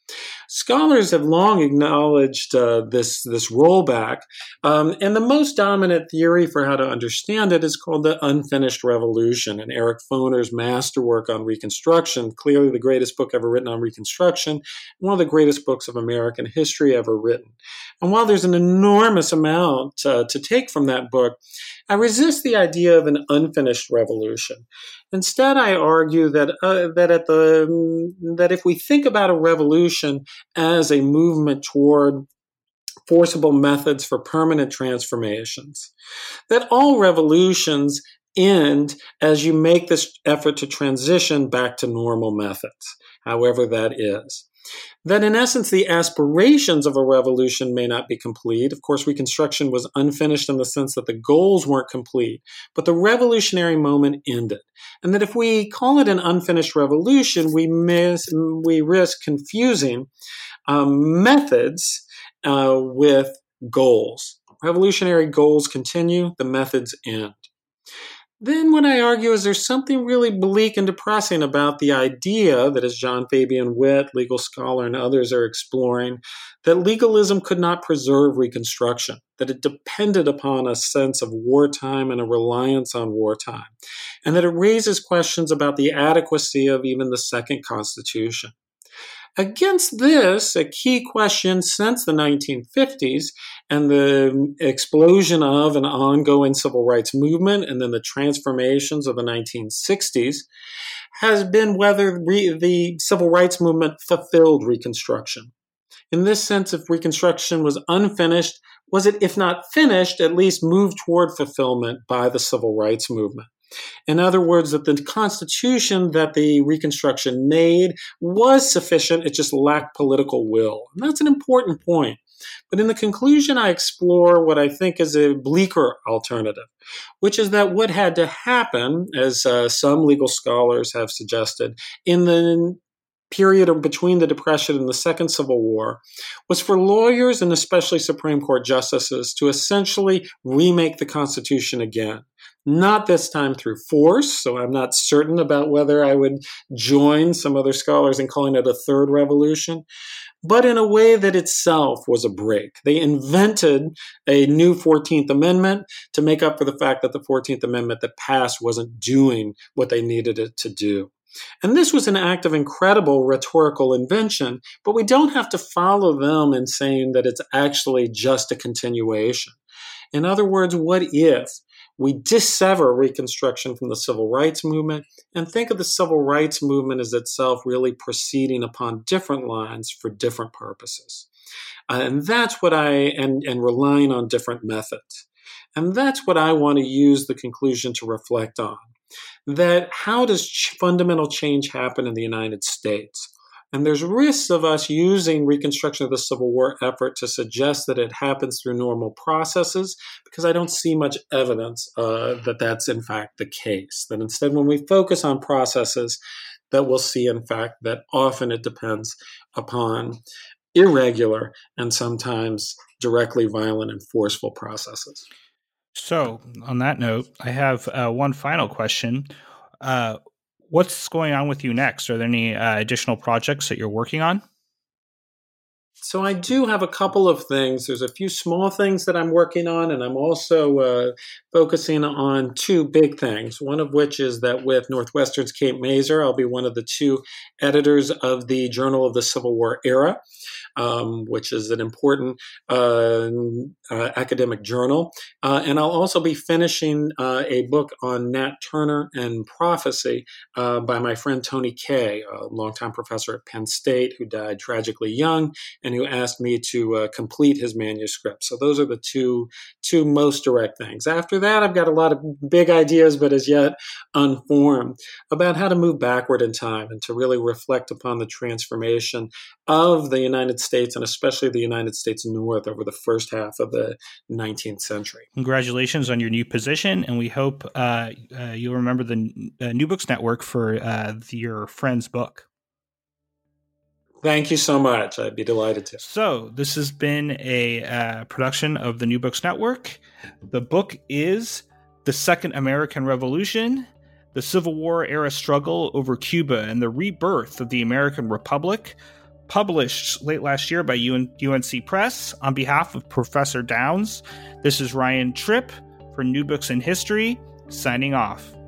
Scholars have long acknowledged uh, this, this rollback, um, and the most dominant theory for how to understand it is called the unfinished revolution. And Eric Foner's masterwork on Reconstruction, clearly the greatest book ever written on Reconstruction, one of the greatest books of American history ever written. And while there's an enormous amount uh, to take from that book, I resist the idea of an unfinished revolution. Instead, I argue that uh, that at the that if we think about a revolution as a movement toward forcible methods for permanent transformations, that all revolutions end as you make this effort to transition back to normal methods, however that is. That in essence, the aspirations of a revolution may not be complete. Of course, Reconstruction was unfinished in the sense that the goals weren't complete, but the revolutionary moment ended. And that if we call it an unfinished revolution, we miss, we risk confusing um, methods uh, with goals. Revolutionary goals continue, the methods end. Then what I argue is there's something really bleak and depressing about the idea that, as John Fabian Witt, legal scholar, and others are exploring, that legalism could not preserve Reconstruction, that it depended upon a sense of wartime and a reliance on wartime, and that it raises questions about the adequacy of even the Second Constitution. Against this, a key question since the nineteen fifties and the explosion of an ongoing civil rights movement and then the transformations of the nineteen sixties has been whether re- the civil rights movement fulfilled Reconstruction. In this sense, if Reconstruction was unfinished, was it, if not finished, at least moved toward fulfillment by the civil rights movement? In other words, that the Constitution that the Reconstruction made was sufficient, it just lacked political will. And that's an important point. But in the conclusion, I explore what I think is a bleaker alternative, which is that what had to happen, as uh, some legal scholars have suggested, in the period of between the Depression and the Second Civil War, was for lawyers and especially Supreme Court justices to essentially remake the Constitution again. Not this time through force, so I'm not certain about whether I would join some other scholars in calling it a third revolution, but in a way that itself was a break. They invented a new fourteenth Amendment to make up for the fact that the fourteenth Amendment that passed wasn't doing what they needed it to do. And this was an act of incredible rhetorical invention, but we don't have to follow them in saying that it's actually just a continuation. In other words, what if we dissever Reconstruction from the civil rights movement and think of the civil rights movement as itself really proceeding upon different lines for different purposes? Uh, and that's what I, and, and relying on different methods. And that's what I want to use the conclusion to reflect on. That how does ch- fundamental change happen in the United States? And there's risks of us using Reconstruction of the Civil War effort to suggest that it happens through normal processes, because I don't see much evidence uh, that that's in fact the case. That instead, when we focus on processes, that we'll see, in fact, that often it depends upon irregular and sometimes directly violent and forceful processes. So, on that note, I have uh, one final question. Uh, what's going on with you next? Are there any uh, additional projects that you're working on? So I do have a couple of things. There's a few small things that I'm working on, and I'm also uh, focusing on two big things, one of which is that with Northwestern's Kate Mazur, I'll be one of the two editors of the Journal of the Civil War Era, um, which is an important uh, uh, academic journal. Uh, and I'll also be finishing uh, a book on Nat Turner and prophecy uh, by my friend Tony Kaye, a longtime professor at Penn State who died tragically young, and who asked me to uh, complete his manuscript. So those are the two two most direct things. After that, I've got a lot of big ideas, but as yet unformed, about how to move backward in time and to really reflect upon the transformation of the United States, and especially the United States North, over the first half of the nineteenth century. Congratulations on your new position, and we hope uh, uh, you'll remember the uh, New Books Network for uh, the, your friend's book. Thank you so much. I'd be delighted to. So this has been a uh, production of the New Books Network. The book is The Second American Revolution, the Civil War Era Struggle over Cuba and the Rebirth of the American Republic, published late last year by U N C Press. On behalf of Professor Downs, this is Ryan Tripp for New Books in History, signing off.